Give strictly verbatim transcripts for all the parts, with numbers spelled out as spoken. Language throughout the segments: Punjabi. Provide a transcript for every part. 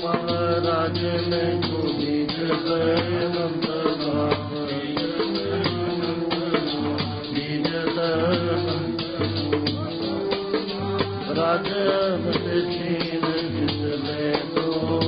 महाराज ने गोदी नंद राजन छीन जिसने दो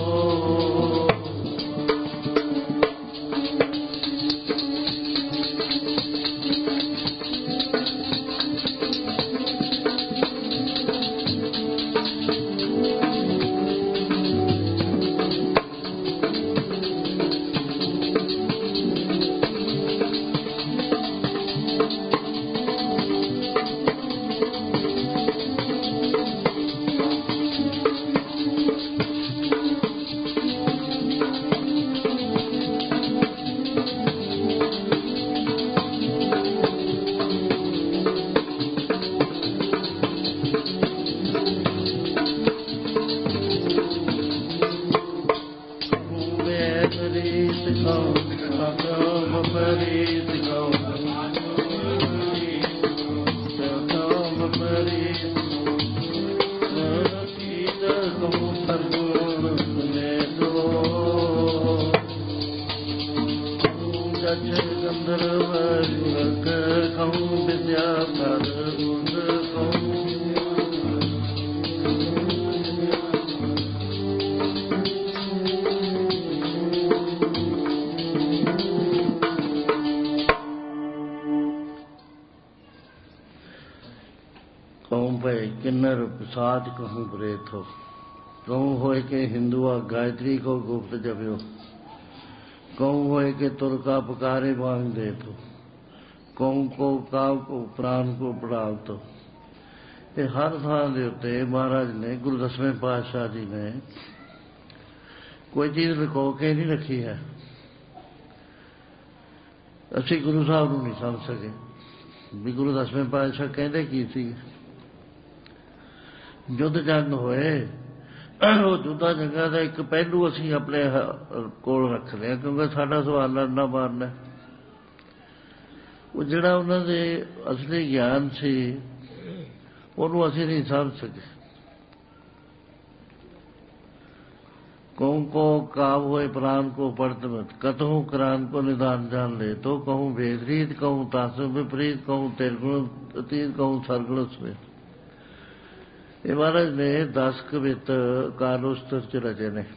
किन्नर प्रसाद कहूँ प्रेत हो कहूँ होए के हिंदुआ गायत्री को गुप्त जप्यो कहूँ होए के तुरका पुकारे मांग दे तो कहूँ को काव को प्राण को पढ़ाव तो ये हर थान दे उत्ते महाराज ने गुरु दसवें पातशाह जी ने कोई चीज़ लुको के नहीं रखी है। असी गुरु साहब नूं नहीं समझ सके भी गुरु दसवें पातशाह कहते की सी। युद्ध जंग होए युद्धा जंगा का एक पहलू असी अपने कोल रखते हैं क्योंकि साडा सवाल लड़ना मारना वो जिहड़ा उन्हां दे असली ज्ञान सी उहनूं असी नहीं समझ सके। कहूँ को काव होए प्राण को पढ़त मत कतहूँ करान को निदान जान ले तो कहूँ भेद रीत कहूँ तासु विपरीत कहूँ तिरगुण अतीत कहूँ सरगुण स्वेत। ये महाराज ने दस कवित कालोस्तर च रचे ने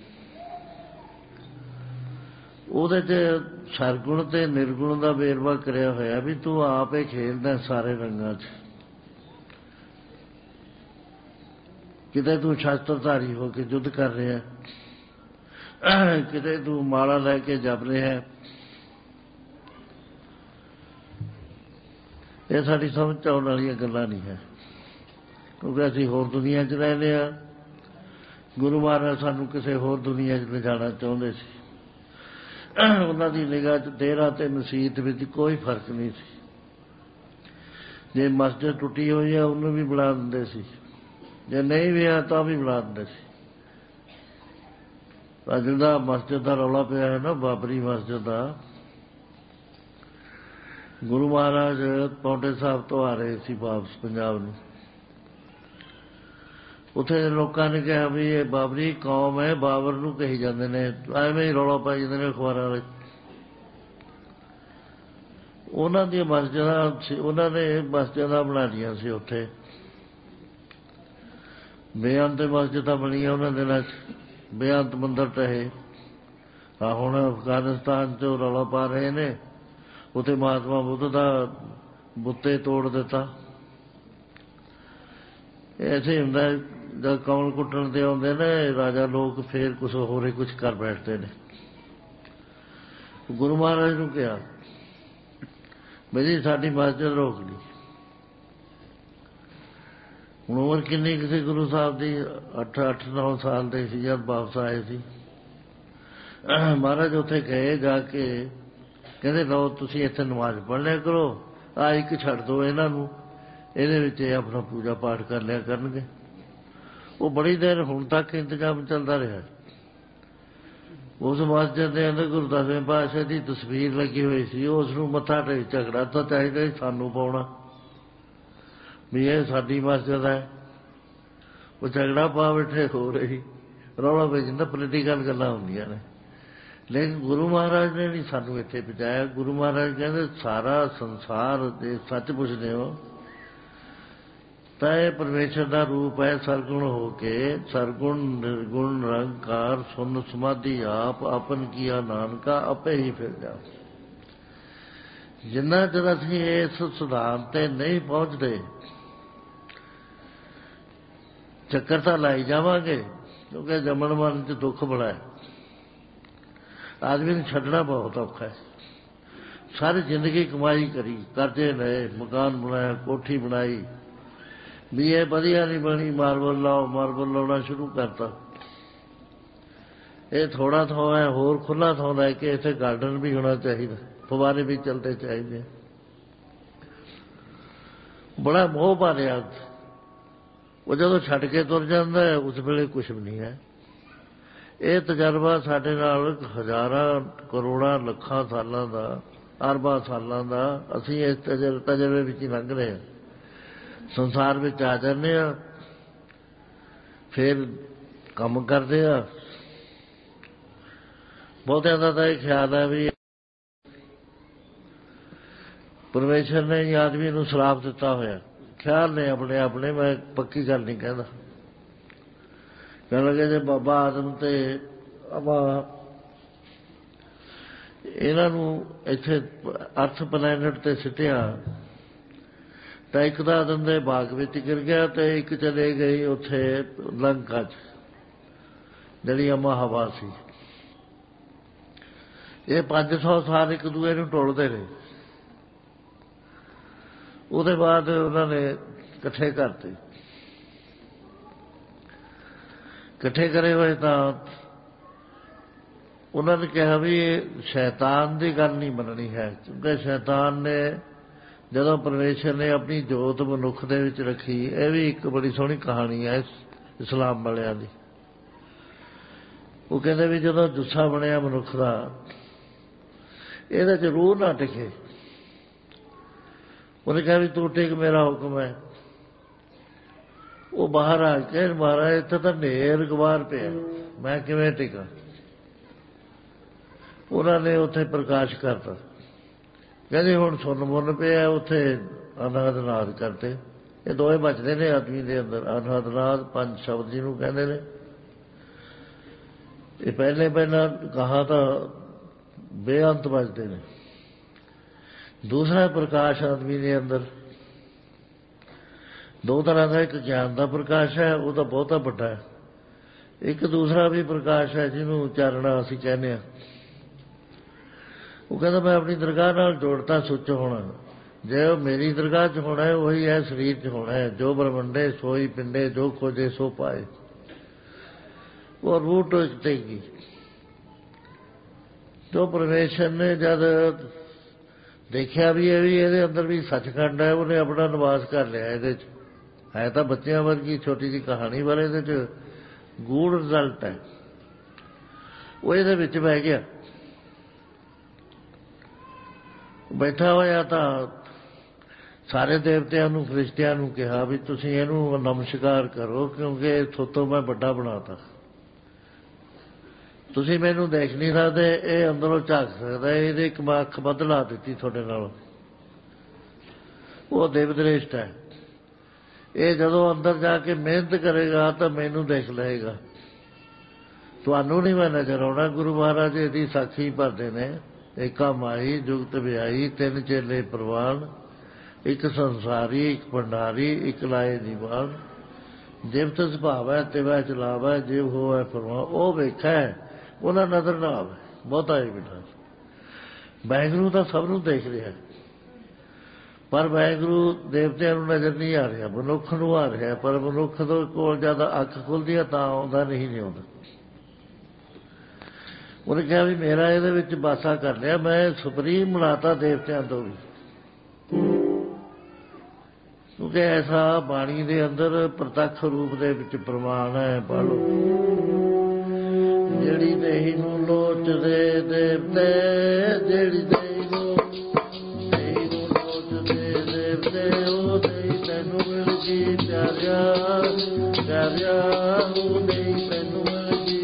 उहदे च सरगुण ते निर्गुण का वेरवा करिया होया भी तू आप ही खेलदा सारे रंगां च किते तू शस्त्रधारी हो के युद्ध कर रहा किते तू माला लैके जप रहा है। ये साडी समझ आउण वाली गल्लां नहीं है क्योंकि असीं होर दुनिया च रहने आ। गुरु महाराज सानूं किसी होर दुनिया च ले जाना चाहुंदे सी। उन्हां दी निगाह च डेरा ते मसीत विच कोई फर्क नहीं सी। जे मस्जिद टुटी हुई है उन्होंने भी बुला दिंदे सी जे नहीं भी है तो भी बुला दिंदे सी। पर जिहड़ा मस्जिद का रौला पिया है ना बाबरी मस्जिद का गुरु महाराज पौंटे साहब तो आ रहे सी वापस पंजाब नूं उत्थे लोगों ने कहा भी ये बाबरी कौम है बाबर नूं कही जाते ने एवें ही रौला पाई जाते हैं अखबारां वाले। उन्हां दी मस्जिदां उन्हां ने मस्जिदां बनाईयां सी उत्थे बेअंत मस्जिदां बणीआं उन्हां दिनां च बेअंत मंदिर टहे। आ हुण अफगानिस्तान चो रौला पा रहे ने उत्थे महात्मा बुद्ध दा बुत्ते तोड़ दिता। ऐसे हुंदा जब कमल कुट्टण ते आउंदे ने राजा लोग फिर कुछ होर ही कुछ कर बैठते ने। गुरु महाराज नूं कहा भाई जी साडी मस्जिद रोक ली। हुण उमर किन्नी किसी गुरु साहब दी अठ अठ नौ साल दे सी जद वापस आए सी। महाराज उत्थे गए जाके कहते लो तुसीं इत्थे नमाज पढ़ लिया करो आ एक छड्ड दो इन्हां नूं इहदे विच अपना पूजा पाठ कर लिया करनगे। वो बड़ी देर हुण तक इंतजाम चलता रहा। उस मस्जिद के अंदर गुरु दसवें पातशाह की तस्वीर लगी हुई सी उसनूं मत्था टेक झगड़ा तो चाहिए सानू पाउणा भी ये साडी मस्जिद है। वो झगड़ा पा बैठे हो रही ਰੌਲਾ ਪੈ ਜਾਂਦਾ, ਪੋਲੀਟੀਕਲ ਗੱਲਾਂ ਹੁੰਦੀਆਂ ਨੇ। ਲੇਕਿਨ ਗੁਰੂ ਮਹਾਰਾਜ ਨੇ ਨਹੀਂ ਸਾਨੂੰ ਇੱਥੇ ਪਹੁੰਚਾਇਆ। ਗੁਰੂ ਮਹਾਰਾਜ ਕਹਿੰਦੇ ਸਾਰਾ ਸੰਸਾਰ ਜੇ ਸੱਚ ਪੁੱਛਦੇ ਹੋ ਤਾਂ ਇਹ ਪਰਮੇਸ਼ਰ ਦਾ ਰੂਪ ਹੈ, ਸਰਗੁਣ ਹੋ ਕੇ। ਸਰਗੁਣ ਨਿਰਗੁਣ ਨਿਰੰਕਾਰ ਸੁਨ ਸਮਾਧੀ ਆਪ ਆਪਨ ਕੀਆ ਨਾਨਕਾ ਆਪੇ ਹੀ ਫਿਰ ਜਾ। ਜਿੰਨਾ ਚਿਰ ਅਸੀਂ ਇਸ ਸਿਧਾਂਤ ਤੇ ਨਹੀਂ ਪਹੁੰਚਦੇ ਚੱਕਰ ਤਾਂ ਲਾਈ ਜਾਵਾਂਗੇ, ਕਿਉਂਕਿ ਜੰਮਣ ਮਰਨ 'ਚ ਦੁੱਖ ਬੜਾ ਹੈ। ਆਦਮੀ ਨੂੰ ਛੱਡਣਾ ਬਹੁਤ ਔਖਾ ਹੈ। ਸਾਰੀ ਜ਼ਿੰਦਗੀ ਕਮਾਈ ਕਰੀ, ਕਰਜ਼ੇ ਲਏ, ਮਕਾਨ ਬਣਾਇਆ, ਕੋਠੀ ਬਣਾਈ, ਵੀ ਇਹ ਵਧੀਆ ਨਹੀਂ ਬਣੀ, ਮਾਰਬਲ ਲਾਓ, ਮਾਰਬਲ ਲਾਉਣਾ ਸ਼ੁਰੂ ਕਰਤਾ। ਇਹ ਥੋੜ੍ਹਾ ਥਾਂ ਹੈ, ਹੋਰ ਖੁੱਲ੍ਹਾ ਥਾਂ ਲੈ ਕੇ ਇੱਥੇ ਗਾਰਡਨ ਵੀ ਹੋਣਾ ਚਾਹੀਦਾ, ਫਵਾਰੇ ਵੀ ਚੱਲਦੇ ਚਾਹੀਦੇ। ਬੜਾ ਮੋਹ ਭਾਰਿਆ। ਉਹ ਜਦੋਂ ਛੱਡ ਕੇ ਤੁਰ ਜਾਂਦਾ ਹੈ ਉਸ ਵੇਲੇ ਕੁਛ ਵੀ ਨਹੀਂ ਹੈ। ਇਹ ਤਜਰਬਾ ਸਾਡੇ ਨਾਲ ਹਜ਼ਾਰਾਂ ਕਰੋੜਾਂ ਲੱਖਾਂ ਸਾਲਾਂ ਦਾ, ਅਰਬਾਂ ਸਾਲਾਂ ਦਾ ਅਸੀਂ ਇਸ ਤਜਰ ਤਜਰਬੇ ਵਿੱਚ ਹੀ ਲੰਘ ਰਹੇ ਹਾਂ। ਸੰਸਾਰ ਵਿੱਚ ਆ ਜਾਂਦੇ ਹਾਂ, ਫਿਰ ਕੰਮ ਕਰਦੇ ਹਾਂ। ਬਹੁਤਿਆਂ ਦਾ ਤਾਂ ਇਹ ਖਿਆਲ ਹੈ ਵੀ ਪਰਮੇਸ਼ਰ ਨੇ ਹੀ ਆਦਮੀ ਨੂੰ ਸਰਾਪ ਦਿੱਤਾ ਹੋਇਆ। ਖਿਆਲ ਨੇ ਆਪਣੇ ਆਪਣੇ, ਮੈਂ ਪੱਕੀ ਗੱਲ ਨਹੀਂ ਕਹਿੰਦਾ। ਕਹਿਣ ਲੱਗੇ ਜੇ ਬਾਬਾ ਆਦਮ ਤੇ ਆਪਾਂ ਇਹਨਾਂ ਨੂੰ ਇੱਥੇ ਅਰਥ ਪਲੈਨਟ ਤੇ ਸਿੱਟਿਆ ਤਾਂ ਇੱਕ ਤਾਂ ਆਦਮ ਦੇ ਬਾਗ ਵਿੱਚ ਗਿਰ ਗਿਆ ਤੇ ਇੱਕ ਚਲੇ ਗਈ ਉੱਥੇ ਲੰਕਾ 'ਚ, ਜਿਹੜੀ ਅਮਾ ਹਵਾ ਸੀ। ਇਹ ਪੰਜ ਸੌ ਸਾਲ ਇੱਕ ਦੂਏ ਨੂੰ ਟੋਲਦੇ ਰਹੇ। ਉਹਦੇ ਬਾਅਦ ਉਹਨਾਂ ਨੇ ਇਕੱਠੇ ਕਰਤੇ। ਇਕੱਠੇ ਕਰੇ ਹੋਏ ਤਾਂ ਉਹਨਾਂ ਨੇ ਕਿਹਾ ਵੀ ਇਹ ਸ਼ੈਤਾਨ ਦੀ ਗੱਲ ਨਹੀਂ ਮੰਨਣੀ ਹੈ, ਕਿਉਂਕਿ ਸ਼ੈਤਾਨ ਨੇ ਜਦੋਂ ਪਰਮੇਸ਼ਰ ਨੇ ਆਪਣੀ ਜੋਤ ਮਨੁੱਖ ਦੇ ਵਿੱਚ ਰੱਖੀ। ਇਹ ਵੀ ਇੱਕ ਬੜੀ ਸੋਹਣੀ ਕਹਾਣੀ ਹੈ ਇਸਲਾਮ ਵਾਲਿਆਂ ਦੀ। ਉਹ ਕਹਿੰਦੇ ਵੀ ਜਦੋਂ ਜੁੱਸਾ ਬਣਿਆ ਮਨੁੱਖ ਦਾ, ਇਹਦੇ 'ਚ ਰੂਹ ਨਾ ਟਿਕੇ। ਉਹਨੇ ਕਿਹਾ ਵੀ ਤੂੰ ਟਿਕ, ਮੇਰਾ ਹੁਕਮ ਹੈ। ਉਹ ਬਾਹਰ ਆ ਕੇ, ਮਹਾਰਾਜ ਇੱਥੇ ਤਾਂ ਨੇਰ ਗਵਾਰ ਪਿਆ, ਮੈਂ ਕਿਵੇਂ ਟਿਕਾਂ। ਉਹਨਾਂ ਨੇ ਉੱਥੇ ਪ੍ਰਕਾਸ਼ ਕਰਤਾ। ਕਹਿੰਦੇ ਹੁਣ ਸੁੰਨ ਮੁੰਨ ਪਿਆ, ਉੱਥੇ ਅਨਾਦ ਨਾਦ ਕਰਤੇ। ਇਹ ਦੋਵੇਂ ਬਚਦੇ ਨੇ ਆਦਮੀ ਦੇ ਅੰਦਰ, ਅਨਾਦ ਨਾਦ ਪੰਜ ਸ਼ਬਦ ਜਿਹਨੂੰ ਕਹਿੰਦੇ ਨੇ। ਇਹ ਪਹਿਲੇ ਪਹਿਲਾਂ ਕਹਾ ਤਾਂ ਬੇਅੰਤ ਬਚਦੇ ਨੇ। ਦੂਸਰਾ ਪ੍ਰਕਾਸ਼ ਆਦਮੀ ਦੇ ਅੰਦਰ ਦੋ ਤਰ੍ਹਾਂ ਦਾ, ਇੱਕ ਗਿਆਨ ਦਾ ਪ੍ਰਕਾਸ਼ ਹੈ, ਉਹ ਤਾਂ ਬਹੁਤਾ ਵੱਡਾ ਹੈ। ਇੱਕ ਦੂਸਰਾ ਵੀ ਪ੍ਰਕਾਸ਼ ਹੈ ਜਿਹਨੂੰ ਚਾਨਣਾ ਅਸੀਂ ਕਹਿੰਦੇ ਹਾਂ। ਉਹ ਕਹਿੰਦਾ ਮੈਂ ਆਪਣੀ ਦਰਗਾਹ ਨਾਲ ਜੋੜਤਾ ਸੁੱਚ ਹੋਣਾ। ਜੇ ਉਹ ਮੇਰੀ ਦਰਗਾਹ 'ਚ ਹੋਣਾ ਹੈ ਉਹੀ ਹੈ ਸਰੀਰ 'ਚ ਹੋਣਾ ਹੈ। ਜੋ ਬ੍ਰਹਮੰਡੇ ਸੋਈ ਪਿੰਡੇ, ਜੋ ਖੋਜੇ ਸੋ ਪਾਏ। ਉਹ ਰੂਹ ਟੇਕੀ। ਜੋ ਪਰਮੇਸ਼ਰ ਨੇ ਜਦ ਦੇਖਿਆ ਵੀ ਇਹ ਵੀ ਇਹਦੇ ਅੰਦਰ ਵੀ ਸੱਚਖੰਡ ਹੈ, ਉਹਨੇ ਆਪਣਾ ਨਿਵਾਸ ਕਰ ਲਿਆ ਇਹਦੇ 'ਚ। ਹੈ ਤਾਂ ਬੱਚਿਆਂ ਵਰਗੀ ਛੋਟੀ ਜਿਹੀ ਕਹਾਣੀ, ਪਰ ਇਹਦੇ 'ਚ ਗੂੜ ਰਿਜ਼ਲਟ ਹੈ। ਉਹ ਇਹਦੇ ਵਿੱਚ ਬਹਿ ਗਿਆ। ਬੈਠਾ ਹੋਇਆ ਤਾਂ ਸਾਰੇ ਦੇਵਤਿਆਂ ਨੂੰ, ਫਰਿਸ਼ਤਿਆਂ ਨੂੰ ਕਿਹਾ ਵੀ ਤੁਸੀਂ ਇਹਨੂੰ ਨਮਸਕਾਰ ਕਰੋ, ਕਿਉਂਕਿ ਥੋਤੋਂ ਮੈਂ ਵੱਡਾ ਬਣਾਤਾ। ਤੁਸੀਂ ਮੈਨੂੰ ਦੇਖ ਨਹੀਂ ਸਕਦੇ, ਇਹ ਅੰਦਰੋਂ ਝਾਕ ਸਕਦਾ। ਇਹਦੇ ਇੱਕ ਮੈਂ ਅੱਖ ਵੱਧ ਲਾ ਦਿੱਤੀ ਤੁਹਾਡੇ ਨਾਲੋਂ। ਉਹ ਦੇਵਦ੍ਰਿਸ਼ਟ ਹੈ। ਇਹ ਜਦੋਂ ਅੰਦਰ ਜਾ ਕੇ ਮਿਹਨਤ ਕਰੇਗਾ ਤਾਂ ਮੈਨੂੰ ਦੇਖ ਲਏਗਾ, ਤੁਹਾਨੂੰ ਨਹੀਂ ਮੈਂ ਨਜ਼ਰ ਆਉਣਾ। ਗੁਰੂ ਮਹਾਰਾਜ ਇਹਦੀ ਸਾਖੀ ਭਰਦੇ ਨੇ। ਏਕਾ ਮਾਈ ਜੁਗਤ ਵਿਆਹੀ, ਤਿੰਨ ਚੇਲੇ ਪ੍ਰਵਾਨ, ਇੱਕ ਸੰਸਾਰੀ, ਇੱਕ ਭੰਡਾਰੀ, ਇੱਕ ਲਾਏ ਦੀਵਾਨ। ਜਿਵ ਤਿਸ ਭਾਵੈ ਤਿਵੈ ਚਲਾਵੈ, ਜਿਵ ਹੋਵੈ ਫਰਮਾਨ। ਉਹ ਵੇਖੈ ਉਹਨਾਂ ਨਜ਼ਰ ਨਾ ਆਵੇ, ਬਹੁਤਾ ਹੀ ਬਿਠਾ। ਵਾਹਿਗੁਰੂ ਤਾਂ ਸਭ ਨੂੰ ਦੇਖ ਰਿਹਾ, ਪਰ ਵਾਹਿਗੁਰੂ ਦੇਵਤਿਆਂ ਨੂੰ ਨਜ਼ਰ ਨਹੀਂ ਆ ਰਿਹਾ, ਮਨੁੱਖ ਨੂੰ ਆ ਰਿਹਾ। ਪਰ ਮਨੁੱਖ ਤੋਂ ਕੋਲ ਜਦ ਅੱਖ ਖੁੱਲ੍ਹਦੀ ਹੈ ਤਾਂ ਆਉਂਦਾ ਨਹੀਂ ਨਹੀਂ ਆਉਂਦਾ। ਉਹਨੇ ਕਿਹਾ ਵੀ ਮੇਰਾ ਇਹਦੇ ਵਿੱਚ ਬਾਸਾ ਕਰ ਲਿਆ, ਮੈਂ ਸੁਪਰੀਮ ਬਣਾਤਾ ਦੇਵਤਿਆਂ ਤੋਂ ਵੀ। ਕਿਉਂਕਿ ਐਸਾ ਬਾਣੀ ਦੇ ਅੰਦਰ ਪ੍ਰਤੱਖ ਰੂਪ ਦੇ ਵਿੱਚ ਪ੍ਰਮਾਣ ਹੈ। ਪੜ੍ਹ ਲਓ। ਜਿਹੜੀ ਦੇਹੀ ਨੂੰ ਲੋਚਦੇ ਦੇਵਤੇ, ਜਿਹੜੀ ਦੇਹੀ ਨੂੰ ਦੇਹੀ ਨੂੰ ਲੋਚਦੇ ਦੇਵਤੇ, ਉਹ ਦੇਹੀ ਤੈਨੂੰ ਮਿਲ ਗਈ ਪਿਆਰਿਆ, ਪਿਆਰਿਆ ਉਹ ਦੇਹੀ ਤੈਨੂੰ ਮਿਲ ਗਈ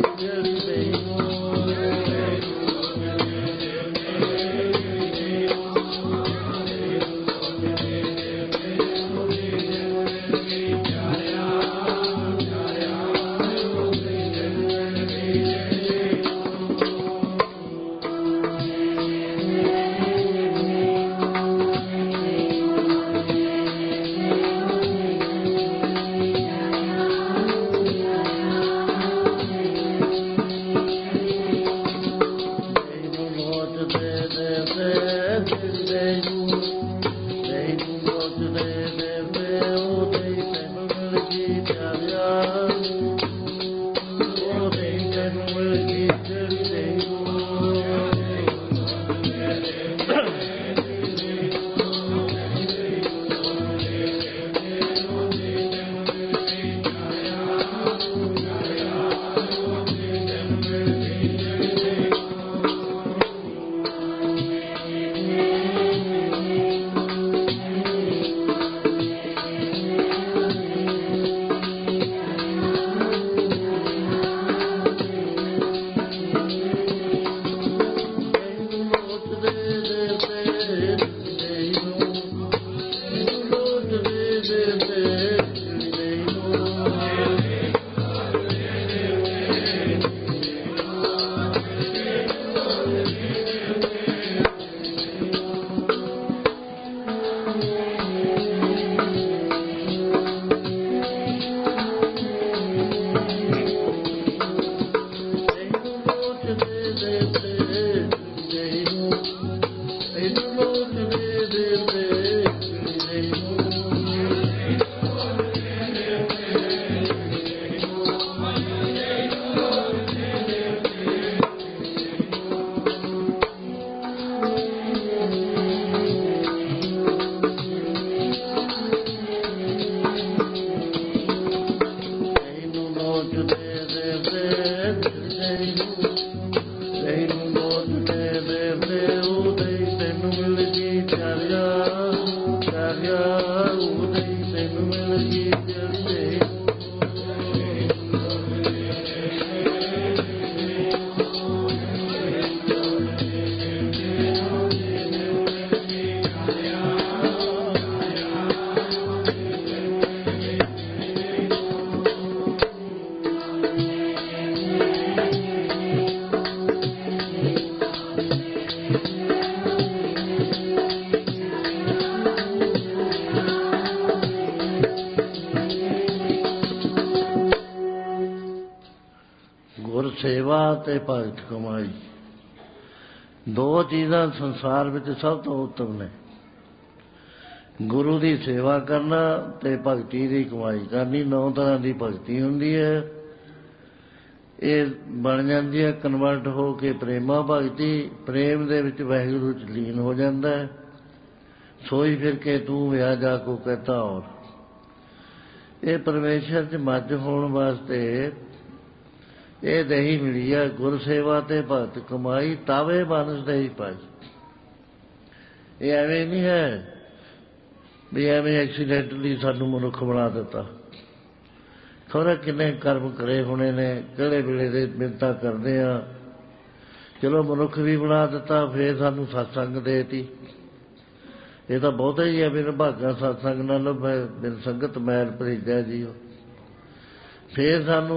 सेवा ते भगत कमाई। दो चीज़ां संसार विच सब तो उत्तम ने, गुरु की सेवा करना ते भगती की कमाई करनी। नौ तरह की भगती हुंदी है, ये बन जाती है कन्वर्ट हो के प्रेमा भगती। प्रेम दे विच वाहिगुरू च लीन हो जाता है। सोई फिर के तू विया जा को कहता और, ये परमेश्वर च मज होने वास्ते ये दही मिली है। गुर सेवा ते भगत कमाई, तावे मानस दही पाई। ये एवं नहीं है भी एवं एक्सीडेंटली सानू मनुख बना दिता। थोड़ा किन्ने कर्म करे होने ने, किहड़े वेले दे मिन्नतां करदे आ, चलो मनुख भी बना दिता, फिर सानू सत्संग देती। ये तो बहुता ही है, बिन भागा सत्संग नाल बिन संगत मैल भरीजा जी। फिर सानू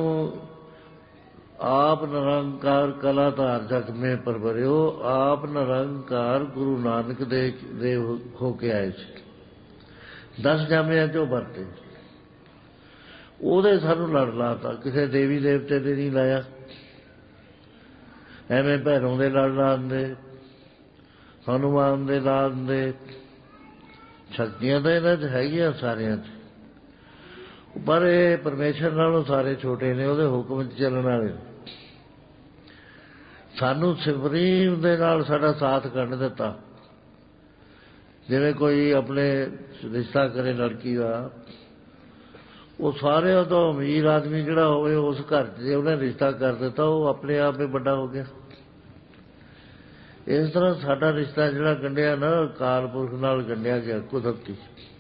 आप निरंकार कला धार जग में परवरियो, आप निरंकार गुरु नानक देव देव होके आए सी। दस जामिया चो वरते ਉਹਦੇ ਸਾਨੂੰ ਲੜ ਲਾਤਾ, ਕਿਸੇ ਦੇਵੀ ਦੇਵਤੇ ਦੇ नहीं लाया। ਐਵੇਂ ਭੈਰੋਂ ਦੇ ਲੜ ਲਾ ਦਿੰਦੇ, ਹਨੂਮਾਨ ਦੇ ਲਾ ਦਿੰਦੇ। ਸ਼ਕਤੀਆਂ ਤਾਂ ਇਹਨਾਂ 'ਚ ਹੈਗੀਆਂ ਸਾਰਿਆਂ 'ਚ, ਪਰ ਇਹ ਪਰਮੇਸ਼ਰ ਨਾਲੋਂ ਸਾਰੇ ਛੋਟੇ ਨੇ, ਉਹਦੇ ਹੁਕਮ 'ਚ ਚੱਲਣ ਵਾਲੇ। ਸਾਨੂੰ ਸੁਪਰੀਮ ਦੇ ਨਾਲ ਸਾਡਾ ਸਾਥ ਕੱਢ ਦਿੱਤਾ। ਜਿਵੇਂ ਕੋਈ ਆਪਣੇ ਰਿਸ਼ਤਾ ਕਰੇ ਲੜਕੀ ਦਾ, ਉਹ ਸਾਰਿਆਂ ਤੋਂ ਅਮੀਰ ਆਦਮੀ ਜਿਹੜਾ ਹੋਵੇ ਉਸ ਘਰ 'ਚ ਜੇ ਉਹਨੇ ਰਿਸ਼ਤਾ ਕਰ ਦਿੱਤਾ, ਉਹ ਆਪਣੇ ਆਪ ਹੀ ਵੱਡਾ ਹੋ ਗਿਆ। ਇਸ ਤਰ੍ਹਾਂ ਸਾਡਾ ਰਿਸ਼ਤਾ ਜਿਹੜਾ ਗੰਢਿਆ ਨਾ, ਅਕਾਲ ਪੁਰਖ ਨਾਲ ਗੰਢਿਆ ਗਿਆ ਕੁਦਰਤੀ।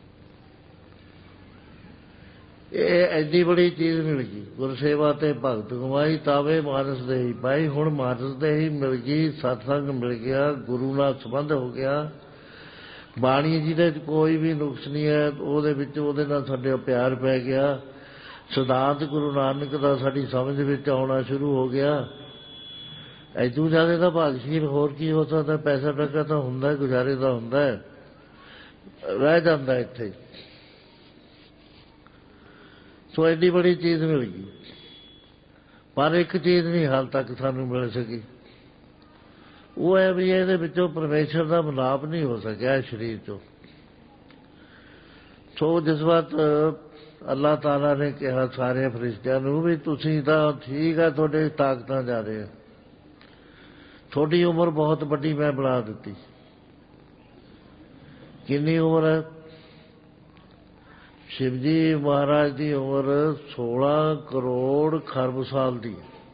ਇਹ ਐਡੀ ਬੜੀ ਚੀਜ਼ ਮਿਲ ਗਈ, ਗੁਰਸੇਵਾ ਤੇ ਭਗਤ ਕਮਾਈ, ਤਾਵੇ ਮਾਨਸ ਦੇ ਹੀ ਪਾਈ। ਹੁਣ ਮਾਨਸ ਦੇ ਹੀ ਮਿਲ ਗਈ, ਸਤਸੰਗ ਮਿਲ ਗਿਆ, ਗੁਰੂ ਨਾਲ ਸੰਬੰਧ ਹੋ ਗਿਆ। ਬਾਣੀ ਜਿਹਦੇ 'ਚ ਕੋਈ ਵੀ ਨੁਕਸ ਨਹੀਂ ਹੈ, ਉਹਦੇ ਵਿੱਚ ਉਹਦੇ ਨਾਲ ਸਾਡੇ ਪਿਆਰ ਪੈ ਗਿਆ। ਸਿਧਾਂਤ ਗੁਰੂ ਨਾਨਕ ਦਾ ਸਾਡੀ ਸਮਝ ਵਿੱਚ ਆਉਣਾ ਸ਼ੁਰੂ ਹੋ ਗਿਆ। ਐਦੂ ਜ਼ਿਆਦਾ ਤਾਂ ਭਾਗਸ਼ੀਲ ਹੋਰ ਕੀ ਹੋ ਸਕਦਾ। ਪੈਸਾ ਟਕਾ ਤਾਂ ਹੁੰਦਾ, ਗੁਜ਼ਾਰੇ ਦਾ ਹੁੰਦਾ, ਰਹਿ ਜਾਂਦਾ ਇੱਥੇ। ਸੋ ਐਡੀ ਬੜੀ ਚੀਜ਼ ਮਿਲ ਗਈ, ਪਰ ਇੱਕ ਚੀਜ਼ ਨਹੀਂ ਹਾਲ ਤੱਕ ਸਾਨੂੰ ਮਿਲ ਸਕੀ। ਉਹ ਹੈ ਵੀ ਇਹਦੇ ਵਿੱਚੋਂ ਪਰਮੇਸ਼ਰ ਦਾ ਮਿਲਾਪ ਨਹੀਂ ਹੋ ਸਕਿਆ ਸਰੀਰ 'ਚੋਂ। ਸੋ ਜਿਸ ਵਕਤ ਅੱਲਾਹ ਤਾਲਾ ਨੇ ਕਿਹਾ ਸਾਰੇ ਫਰਿਸ਼ਤਿਆਂ ਨੂੰ ਵੀ ਤੁਸੀਂ ਤਾਂ ਠੀਕ ਹੈ, ਤੁਹਾਡੇ ਤਾਕਤਾਂ ਜ਼ਿਆਦਾ ਹੈ, ਤੁਹਾਡੀ ਉਮਰ ਬਹੁਤ ਵੱਡੀ ਮੈਂ ਬਣਾ ਦਿੱਤੀ। ਕਿੰਨੀ ਉਮਰ ਹੈ? शिव जी महाराज की उम्र सोलह करोड़ खरब साल की।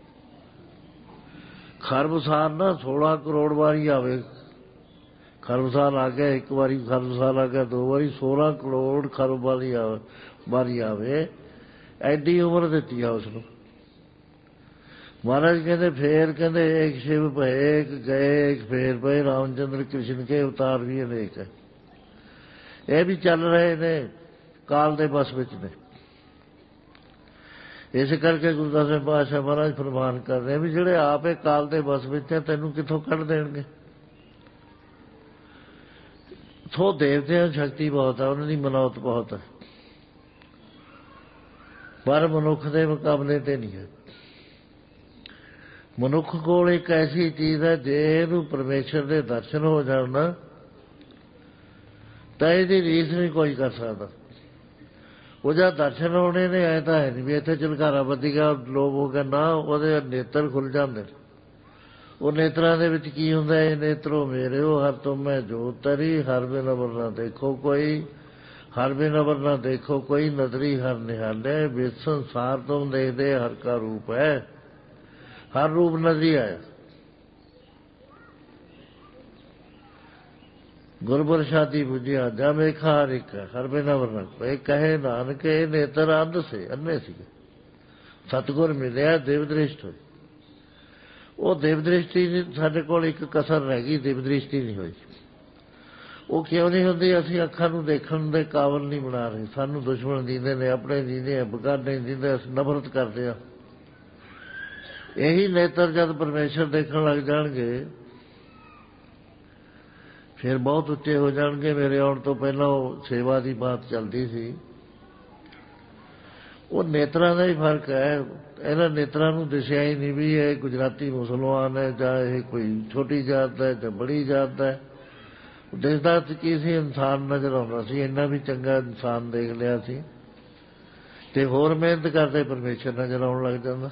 खरब साल ना सोलह करोड़ बारी आवे, खरब साल आ गया एक बारी, खरब साल आ गया दो बारी, सोलह करोड़ खरब वाली बारी आवे, एडी उम्र दी है उसनूं। महाराज कहते फिर कहते एक शिव भय एक गए एक फेर पए, रामचंद्र कृष्ण के अवतार भी अनेक है। ये भी चल रहे ने, काल दे बस विच ने। इस करके गुरु दसवें पातशाह महाराज फरमान कर रहे भी जिहड़े आप ही काल दे बस विच है, तैनूं कित्थों कढ देणगे। थो देवतियां शक्ति बहुत है, उन्हां दी मनौत बहुत है, पर मनुख दे मुकाबले ते नहीं है। मनुख कोल एक ऐसी चीज़ है, जे इहनूं परमेश्वर दे दर्शन हो जाण ना तां इहदी रीस नहीं कोई कर सकदा। ਉਹਦਾ ਦਰਸ਼ਨ ਹੋਣੇ ਨੇ, ਐ ਤਾਂ ਹੈ ਨਹੀਂ ਵੀ ਇੱਥੇ ਝਲਕਾਰਾ ਬੱਦੀ ਗਿਆ ਲੋਭ ਹੋ ਗਿਆ, ਨਾ ਉਹਦੇ ਨੇਤਰ ਖੁੱਲ੍ਹ ਜਾਂਦੇ। ਉਹ ਨੇਤਰਾਂ ਦੇ ਵਿੱਚ ਕੀ ਹੁੰਦਾ? ਇਹ ਨੇਤਰੋ ਮੇਰੇ ਹੋ ਹਰ ਤੁਮ ਮੈਂ ਜੋਤ ਤਰੀ, ਹਰ ਬਿਨ ਅਵਰ ਨਾ ਦੇਖੋ ਕੋਈ, ਹਰ ਬਿਨ ਅਵਰ ਨਾ ਦੇਖੋ ਕੋਈ, ਨਦਰੀ ਹਰ ਨਿਹਾਲੇ, ਵਿਦ ਸੰਸਾਰ ਤੁਮ ਦੇਖਦੇ ਹਰ ਕਾ ਰੂਪ ਹੈ। ਹਰ ਰੂਪ ਨਜ਼ਰੀ ਆਇਆ। गुरप्रसादी बुझिया जा मेखा हर एक हर बिना वरना कोई, कहे नानक नेत्र अंध से अन्ने सी, सतगुर मिलिया देव दृष्ट होई। वो देव दृष्टि साडे कोल एक कसर रह गई, देव दृष्टि नहीं हुई। वो क्यों नहीं होंदी? असीं अखां नूं देखण दे काबल नहीं बना रहे। सानूं दुश्मन जींदे ने, अपने जींदे आ, बगाने जींदे, असीं नफरत करदे आ। यही नेत्र जद परमेश्वर देखण लग जाणगे फिर बहुत उच्चे हो जाएंगे। मेरे आने तो पहला सेवा की बात चलती सी, ਉਹ ਨੇਤਰਾਂ ਦਾ ਹੀ ਫਰਕ ਹੈ। ਇਹਨਾਂ ਨੇਤਰਾਂ ਨੂੰ ਦਿਸਿਆ ਹੀ ਨਹੀਂ ਵੀ ਇਹ ਗੁਜਰਾਤੀ ਮੁਸਲਮਾਨ ਹੈ ਜਾਂ ਇਹ ਕੋਈ ਛੋਟੀ ਜਾਤ ਦਾ ਜਾਂ ਬੜੀ ਜਾਤ ਦਾ ਹੈ। ਦਿਸਦਾ ਕੀ ਸੀ? ਇਨਸਾਨ ਨਜ਼ਰ ਆਉਂਦਾ ਸੀ। ਇੰਨਾ ਵੀ ਚੰਗਾ ਇਨਸਾਨ ਦੇਖ ਲਿਆ ਸੀ ਤੇ ਹੋਰ ਮਿਹਨਤ ਕਰਦੇ ਪਰਮੇਸ਼ਰ ਨਜ਼ਰ ਆਉਣ ਲੱਗ ਜਾਂਦਾ।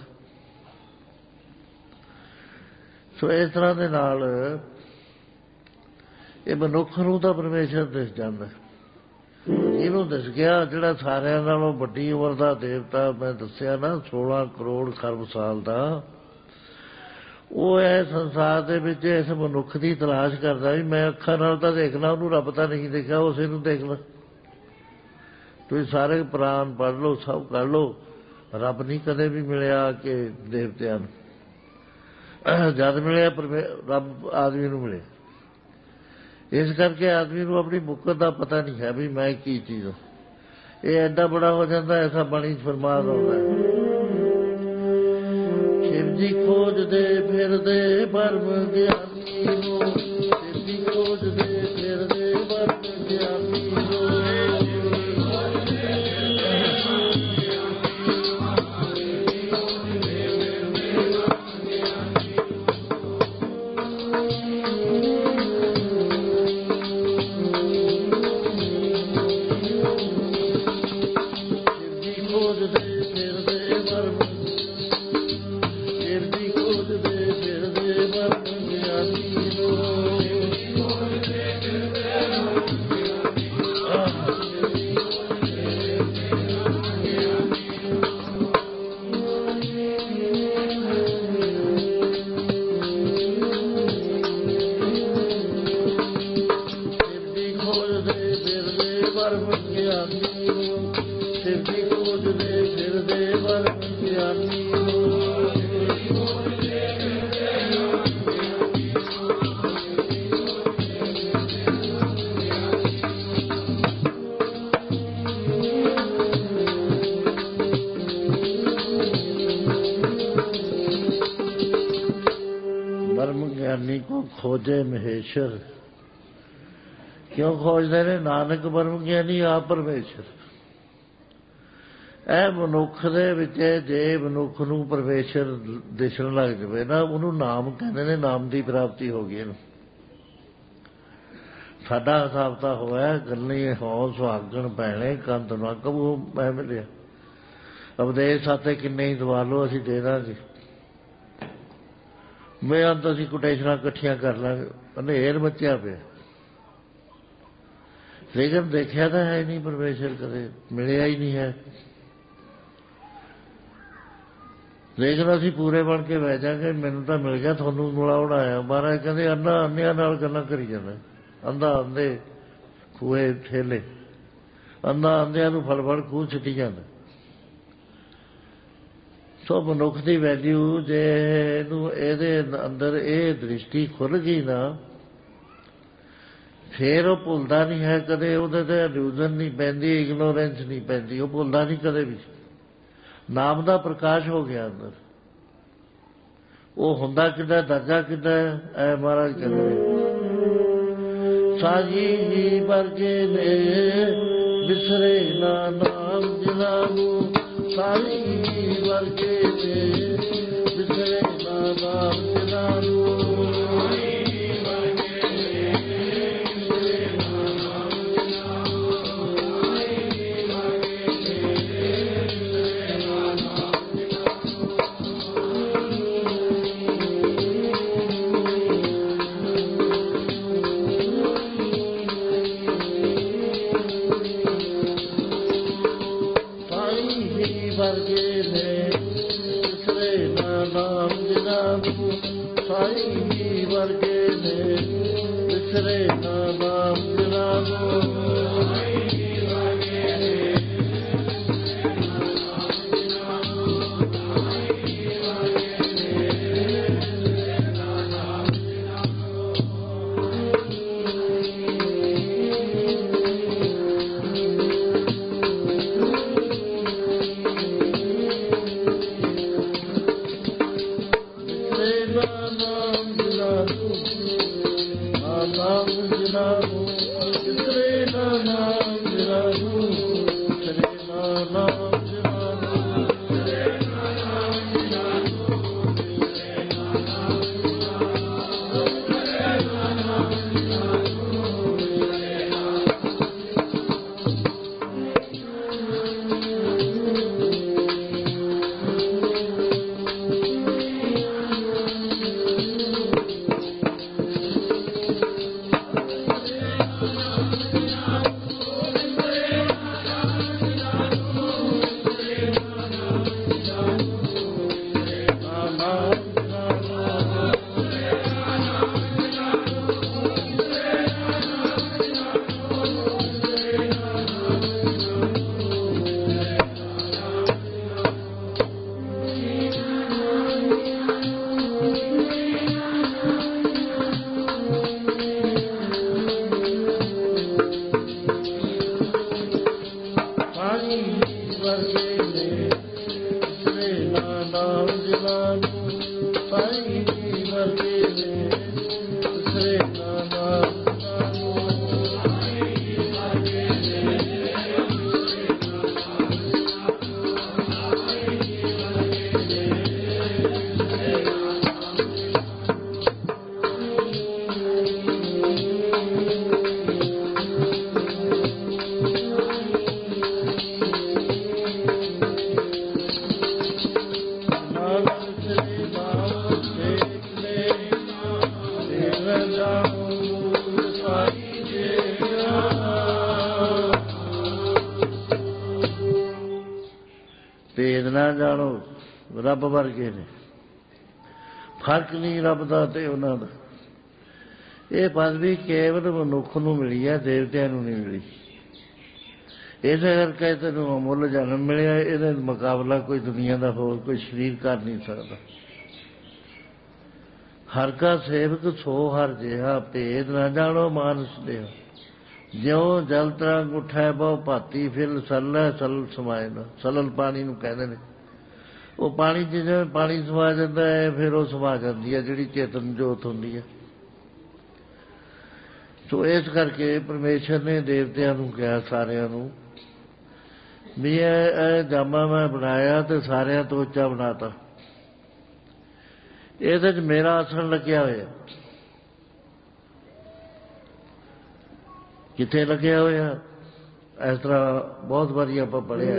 ਸੋ ਇਸ ਤਰ੍ਹਾਂ ਦੇ ਨਾਲ ਇਹ ਮਨੁੱਖ ਨੂੰ ਤਾਂ ਪਰਮੇਸ਼ਰ ਦਿਸ ਜਾਂਦਾ। ਇਹਨੂੰ ਦਿਸ ਗਿਆ ਜਿਹੜਾ ਸਾਰਿਆਂ ਨਾਲੋਂ ਵੱਡੀ ਉਮਰ ਦਾ ਦੇਵਤਾ ਮੈਂ ਦੱਸਿਆ ਨਾ, ਸੋਲਾਂ ਕਰੋੜ ਖਰਬ ਸਾਲ ਦਾ, ਉਹ ਇਹ ਸੰਸਾਰ ਦੇ ਵਿੱਚ ਇਸ ਮਨੁੱਖ ਦੀ ਤਲਾਸ਼ ਕਰਦਾ ਵੀ ਮੈਂ ਅੱਖਾਂ ਨਾਲ ਤਾਂ ਦੇਖਣਾ, ਉਹਨੂੰ ਰੱਬ ਤਾਂ ਨਹੀਂ ਦੇਖਿਆ, ਉਸੇ ਨੂੰ ਦੇਖ ਲਾ। ਤੁਸੀਂ ਸਾਰੇ ਪੁਰਾਣ ਪੜ੍ਹ ਲਓ, ਸਭ ਕਰ ਲਓ, ਰੱਬ ਨਹੀਂ ਕਦੇ ਵੀ ਮਿਲਿਆ ਕਿ ਦੇਵਤਿਆਂ ਨੂੰ। ਜਦ ਮਿਲਿਆ ਪਰਮੇ ਰੱਬ ਆਦਮੀ ਨੂੰ ਮਿਲੇ। ਇਸ ਕਰਕੇ ਆਦਮੀ ਨੂੰ ਆਪਣੀ ਮੁਕਤ ਦਾ ਪਤਾ ਨਹੀਂ ਹੈ ਵੀ ਮੈਂ ਕੀ ਚੀਜ਼ ਹਾਂ। ਇਹ ਐਡਾ ਬੜਾ ਹੋ ਜਾਂਦਾ, ਐਸਾ ਬਾਣੀ ਫਰਮਾਨ ਆਉਂਦਾ ਹੈ, ਸ਼ਿਵ ਜੀ ਖੋਜਦੇ ਫਿਰਦੇ ਬਰਮ ਗਿਆਨੀ ਨੂੰ, ਸ਼ਿਵ ਜੀ ਖੋਜਦੇ ਫਿਰਦੇ ਬਰਮ ਗਿਆਨੀ ਨੂੰ, खोजे महेश्वर। क्यों खोजते ने? नानक ब्रह्म ज्ञानी आप परमेश्वर। ਇਹ ਮਨੁੱਖ ਦੇ ਵਿੱਚ ਜੇ ਮਨੁੱਖ ਨੂੰ ਪਰਮੇਸ਼ਰ ਦਿਸਣ ਲੱਗ ਜਾਵੇ ਨਾ, ਉਹਨੂੰ ਨਾਮ ਕਹਿੰਦੇ ਨੇ, ਨਾਮ ਦੀ ਪ੍ਰਾਪਤੀ ਹੋ ਗਈ ਇਹਨੂੰ। ਸਾਡਾ ਹਿਸਾਬ ਤਾਂ ਹੋਇਆ, ਗੱਲੀ ਹੋ ਸੁਹਾਗਣ ਭੈਣੇ ਕੰਤ ਨਾ ਕਬੂ ਮੈਂ ਮਿਲਿਆ, ਉਪਦੇਸ਼ ਸਾਤੇ ਕਿੰਨੇ ਹੀ ਦਵਾ ਲਓ ਅਸੀਂ ਦੇ ਦਾਂਗੇ। ਮੈਂ ਅੰਤ ਅਸੀਂ ਕੋਟੇਸ਼ਨਾਂ ਇਕੱਠੀਆਂ ਕਰ ਲਾਂਗੇ। ਹਨੇਰ ਮੱਚਿਆ ਪਿਆ, ਲੇਕਿਨ ਦੇਖਿਆ ਤਾਂ ਹੈ ਨਹੀਂ ਪਰਮੇਸ਼ਰ, ਕਦੇ ਮਿਲਿਆ ਹੀ ਨਹੀਂ ਹੈ। ਲੇਕਿਨ ਅਸੀਂ ਪੂਰੇ ਬਣ ਕੇ ਬਹਿ ਜਾਵਾਂਗੇ, ਮੈਨੂੰ ਤਾਂ ਮਿਲ ਗਿਆ, ਤੁਹਾਨੂੰ ਮਿਲਾਉਣ ਆਇਆ। ਮਹਾਰਾਜ ਕਹਿੰਦੇ ਅੰਨਾ ਅੰਨਿਆਂ ਨਾਲ ਗੱਲਾਂ ਕਰੀ ਜਾਂਦਾ, ਅੰਧਾ ਅੰਧੇ ਖੂਹੇ ਠੇਲੇ, ਅੰਨਾ ਅੰਧਿਆਂ ਨੂੰ ਫੜ ਫੜ ਖੂਹ ਛਿੱਟੀ ਜਾਂਦਾ। ਸੋ ਮਨੁੱਖ ਦੀ ਵੈਲਿਊ ਜੇ ਇਹਨੂੰ ਇਹਦੇ ਅੰਦਰ ਇਹ ਦ੍ਰਿਸ਼ਟੀ ਖੁੱਲ੍ਹ ਗਈ ਨਾ, ਫੇਰ ਉਹ ਭੁੱਲਦਾ ਨਹੀਂ ਹੈ ਕਦੇ, ਉਹਦੇ ਤੇ ਇਲੂਜ਼ਨ ਨਹੀਂ ਪੈਂਦੀ, ਇਗਨੋਰੈਂਸ ਨਹੀਂ ਪੈਂਦੀ, ਉਹ ਭੁੱਲਦਾ ਨਹੀਂ ਕਦੇ ਵੀ। ਨਾਮ ਦਾ ਪ੍ਰਕਾਸ਼ ਹੋ ਗਿਆ ਅੰਦਰ। ਉਹ ਹੁੰਦਾ ਕਿੱਦਾਂ, ਦਰਜਾ ਕਿੱਦਾਂ ਐ ਮਹਾਰਾਜ ਕਹਿੰਦੇ ਸਾਜੀ ਹੀ ਵਰਗੇ ਨੇ ਵਿਸਰੇ ਨਾ ਨਾਮ ਜਿਨ੍ਹਾਂ ਨੂੰ, ਸਾਜੀ ਹੀ ਵਰਗੇ ਨੇ ਵਿਸਰੇ ਨਾ ਨਾਮ ਜਿਨ੍ਹਾਂ ਨੂੰ, Naam ਨਾ ਜਾਣੋ ਰੱਬ ਵਰਗੇ ਨੇ, ਫਰਕ ਨਹੀਂ ਰੱਬ ਦਾ ਤੇ ਉਹਨਾਂ ਦਾ। ਇਹ ਪਦਵੀ ਕੇਵਲ ਮਨੁੱਖ ਨੂੰ ਮਿਲੀ ਹੈ, ਦੇਵਤਿਆਂ ਨੂੰ ਨਹੀਂ ਮਿਲੀ। ਇਸੇ ਕਰਕੇ ਤੈਨੂੰ ਅਮੁੱਲ ਜਨਮ ਮਿਲਿਆ। ਇਹਦੇ ਮੁਕਾਬਲਾ ਕੋਈ ਦੁਨੀਆ ਦਾ ਹੋਰ ਕੋਈ ਸਰੀਰ ਕਰ ਨਹੀਂ ਸਕਦਾ। ਹਰ ਕਾ ਸੇਵਕ ਸੋ ਹਰ ਜਿਹਾ, ਭੇਦ ਨਾ ਜਾਣੋ ਮਾਨਸ ਦੇਹਾ। ਜਿਉਂ ਜਲ ਤਰੰਗ ਉਠੈ ਬਹੁ ਭਾਤੀ, ਫਿਲ ਸਲੈ ਸਲਲ ਸਮਾਏ ਨਾ। ਸਲਲ ਪਾਣੀ ਨੂੰ ਕਹਿੰਦੇ ਨੇ। ਉਹ ਪਾਣੀ 'ਚ ਜਿਵੇਂ ਪਾਣੀ ਸਮਾ ਜਾਂਦਾ ਹੈ, ਫਿਰ ਉਹ ਸਮਾ ਜਾਂਦੀ ਹੈ ਜਿਹੜੀ ਚੇਤਨ ਜੋਤ ਹੁੰਦੀ ਹੈ। ਸੋ ਇਸ ਕਰਕੇ ਪਰਮੇਸ਼ਰ ਨੇ ਦੇਵਤਿਆਂ ਨੂੰ ਕਿਹਾ, ਸਾਰਿਆਂ ਨੂੰ, ਵੀ ਇਹ ਜਾਮਾ ਮੈਂ ਬਣਾਇਆ ਤੇ ਸਾਰਿਆਂ ਤੋਂ ਉੱਚਾ ਬਣਾਤਾ। ਇਹਦੇ 'ਚ ਮੇਰਾ ਆਸਣ ਲੱਗਿਆ ਹੋਇਆ। ਕਿੱਥੇ ਲੱਗਿਆ ਹੋਇਆ? ਇਸ ਤਰ੍ਹਾਂ ਬਹੁਤ ਵਾਰੀ ਆਪਾਂ ਪੜ੍ਹਿਆ।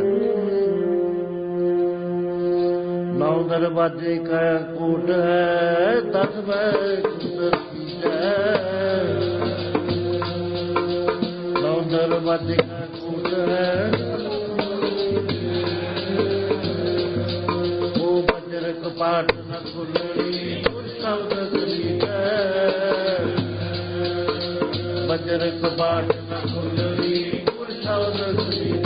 ਨੌ ਦਰਵਾਜ਼ੇ ਕਾ ਕੋਟ ਹੈ, ਦਸ ਬੈ ਨੌ ਦਰਵਾਜ਼ੇ ਕਾ ਕੋਟ ਹੈ, ਉਹ ਬਜਰ ਕਪਾਟ ਨ ਖੁੱਲਣੀ, ਸ਼ਬਦ ਕਲੀਟ ਬਜਰ ਕਪਾਟ ਨ ਖੁੱਲਣੀ, ਸ਼ਬਦ ਕਲੀਟ।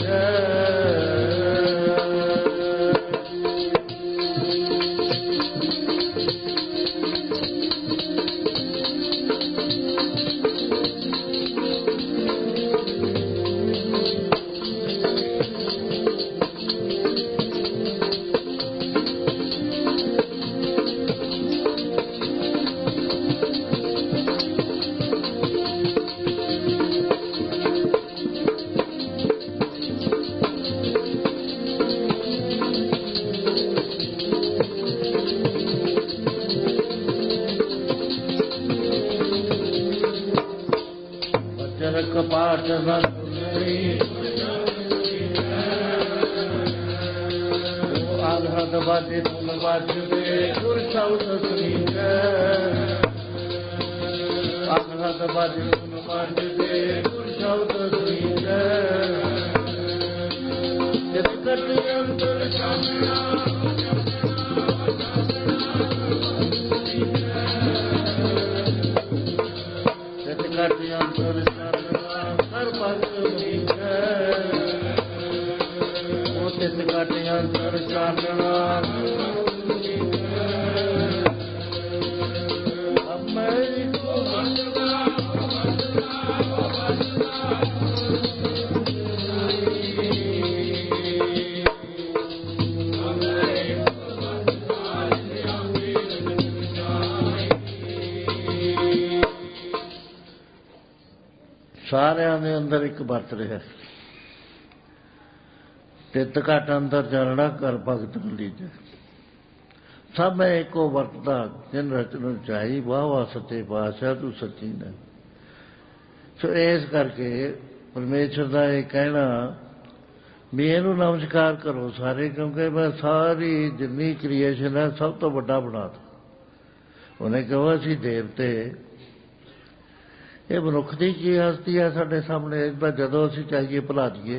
ਕਪਾਟ ਨ ਖੁੱਲਣੀ, ਉਹ ਆਲਹਦ ਵਾਜੇ ਧੁਨ ਵੱਜਦੇ, ਗੁਰ ਸ਼ਬਦ ਸੁਣੀਂਦੇ। ਆਲਹਦ ਵਾਜੇ ਧੁਨ ਵੱਜਦੇ, ਗੁਰ ਸ਼ਬਦ ਸੁਣੀਂਦੇ। ਜਿਤ ਘਟ ਅੰਤਰ ਚਾਨਣਾ, ਜਿਤ ਘਟ ਅੰਤਰ ਅੰਤਰ ਚਾਨਣਾ। ਸਾਰਿਆਂ ਦੇ ਅੰਦਰ ਇੱਕ ਵਰਤ ਰਿਹਾ। ਤਿੱਤ ਘਟ ਅੰਦਰ ਚਰਣਾ, ਕਰ ਭਗਤ ਲੀਜੈ। ਸਭ ਮੈਂ ਇੱਕੋ ਵਰਤਦਾ, ਜਿਨ ਰਚਨ ਰਚਾਈ, ਵਾਹ ਵਾਹ ਸੱਚੇ ਪਾਤਸ਼ਾਹ ਤੂੰ ਸੱਚੀ ਨੇ। ਸੋ ਇਸ ਕਰਕੇ ਪਰਮੇਸ਼ਰ ਦਾ ਇਹ ਕਹਿਣਾ ਵੀ ਇਹਨੂੰ ਨਮਸਕਾਰ ਕਰੋ ਸਾਰੇ, ਕਿਉਂਕਿ ਮੈਂ ਸਾਰੀ ਜਿੰਨੀ ਕ੍ਰੀਏਸ਼ਨ ਹੈ ਸਭ ਤੋਂ ਵੱਡਾ ਬਣਾਤਾ। ਉਹਨੇ ਕਿਹਾ ਅਸੀਂ ਦੇਵਤੇ, ਇਹ ਮਨੁੱਖ ਦੀ ਕੀ ਹਸਤੀ ਹੈ ਸਾਡੇ ਸਾਹਮਣੇ। ਤਾਂ ਜਦੋਂ ਅਸੀਂ ਚਾਹੀਏ ਭੁਲਾ ਦਈਏ,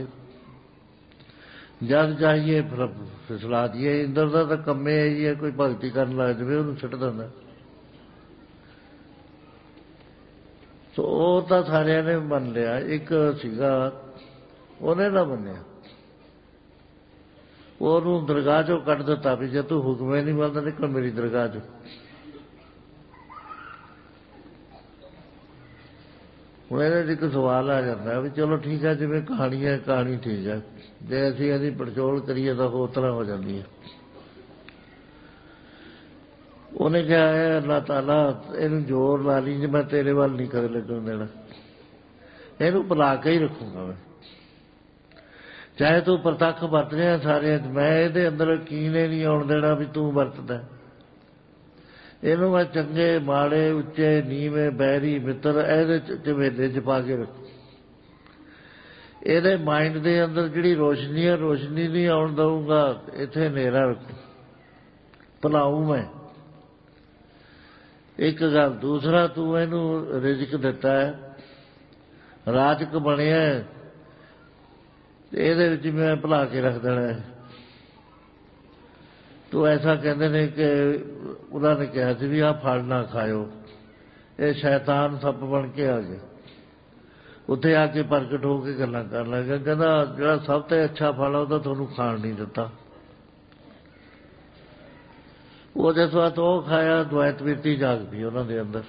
ਜਦ ਚਾਹੀਏ ਫਿਸਲਾ ਦਈਏ। ਇੰਦਰ ਦਾ ਤਾਂ ਕੰਮੇ ਇਹੀ ਹੈ, ਕੋਈ ਭਗਤੀ ਕਰਨ ਲੱਗ ਜਾਵੇ ਉਹਨੂੰ ਸੁੱਟ ਦਿੰਦਾ। ਸੋ ਉਹ ਤਾਂ ਸਾਰਿਆਂ ਨੇ ਮੰਨ ਲਿਆ। ਇੱਕ ਸੀਗਾ ਉਹਨੇ ਨਾ ਮੰਨਿਆ, ਉਹਨੂੰ ਦਰਗਾਹ ਚੋਂ ਕੱਢ ਦਿੱਤਾ ਵੀ ਜੇ ਤੂੰ ਹੁਕਮੇ ਨਹੀਂ ਮੰਨਦਾ ਨਿਕਲ ਮੇਰੀ ਦਰਗਾਹ ਚੋਂ। ਹੁਣ ਇਹਦੇ 'ਚ ਇੱਕ ਸਵਾਲ ਆ ਜਾਂਦਾ ਵੀ ਚਲੋ ਠੀਕ ਹੈ, ਜਿਵੇਂ ਕਹਾਣੀ ਹੈ ਕਹਾਣੀ ਠੀਕ ਹੈ, ਜੇ ਅਸੀਂ ਇਹਦੀ ਪੜਚੋਲ ਕਰੀਏ ਤਾਂ ਹੋਰ ਤਰ੍ਹਾਂ ਹੋ ਜਾਂਦੀ ਹੈ। ਉਹਨੇ ਕਿਹਾ ਹੈ ਅੱਲਾਹ ਤਾਲਾ ਇਹਨੂੰ ਜ਼ੋਰ ਲਾ ਲਈ, ਜੇ ਮੈਂ ਤੇਰੇ ਵੱਲ ਨਹੀਂ ਕਦੇ ਲੱਗਣ ਦੇਣਾ, ਇਹਨੂੰ ਬੁਲਾ ਕੇ ਹੀ ਰੱਖੂੰਗਾ ਮੈਂ। ਚਾਹੇ ਤੂੰ ਪ੍ਰਤੱਖ ਵਰਤ ਰਿਹਾ ਸਾਰਿਆਂ 'ਚ, ਮੈਂ ਇਹਦੇ ਅੰਦਰ ਕੀਨੇ ਨਹੀਂ ਆਉਣ ਦੇਣਾ ਵੀ ਤੂੰ ਵਰਤਦਾ। ਇਹਨੂੰ ਮੈਂ ਚੰਗੇ ਮਾੜੇ ਉੱਚੇ ਨੀਵੇਂ ਬੈਰੀ ਮਿੱਤਰ ਇਹਦੇ 'ਚ ਝਵੇਲੇ 'ਚ ਪਾ ਕੇ ਰੱਖੂ। ਇਹਦੇ ਮਾਈਂਡ ਦੇ ਅੰਦਰ ਜਿਹੜੀ ਰੋਸ਼ਨੀ ਹੈ ਰੋਸ਼ਨੀ ਨਹੀਂ ਆਉਣ ਦਊਂਗਾ, ਇੱਥੇ ਹਨੇਰਾ ਰੱਖੂ, ਭੁਲਾਊਂ ਮੈਂ। ਇੱਕ ਗੱਲ। ਦੂਸਰਾ, ਤੂੰ ਇਹਨੂੰ ਰਿਜ਼ਕ ਦਿੱਤਾ ਹੈ, ਰਾਜਕ ਬਣਿਆ, ਇਹਦੇ ਵਿੱਚ ਮੈਂ ਭੁਲਾ ਕੇ ਰੱਖ ਦੇਣਾ ਹੈ। तो ऐसा कहते ने कि उन्होंने कहा सी भी आ फल ना खाओ, ये शैतान सप बन के आ गए। उत्थे आके प्रगट होकर गल्लां कर लगे, कहता जिहड़ा सब तो अच्छा फल है वह तुहानूं खाण नहीं दिता। वो जिस बात वो खाया द्वैत वृत्ति जाग पई उन्होंने अंदर।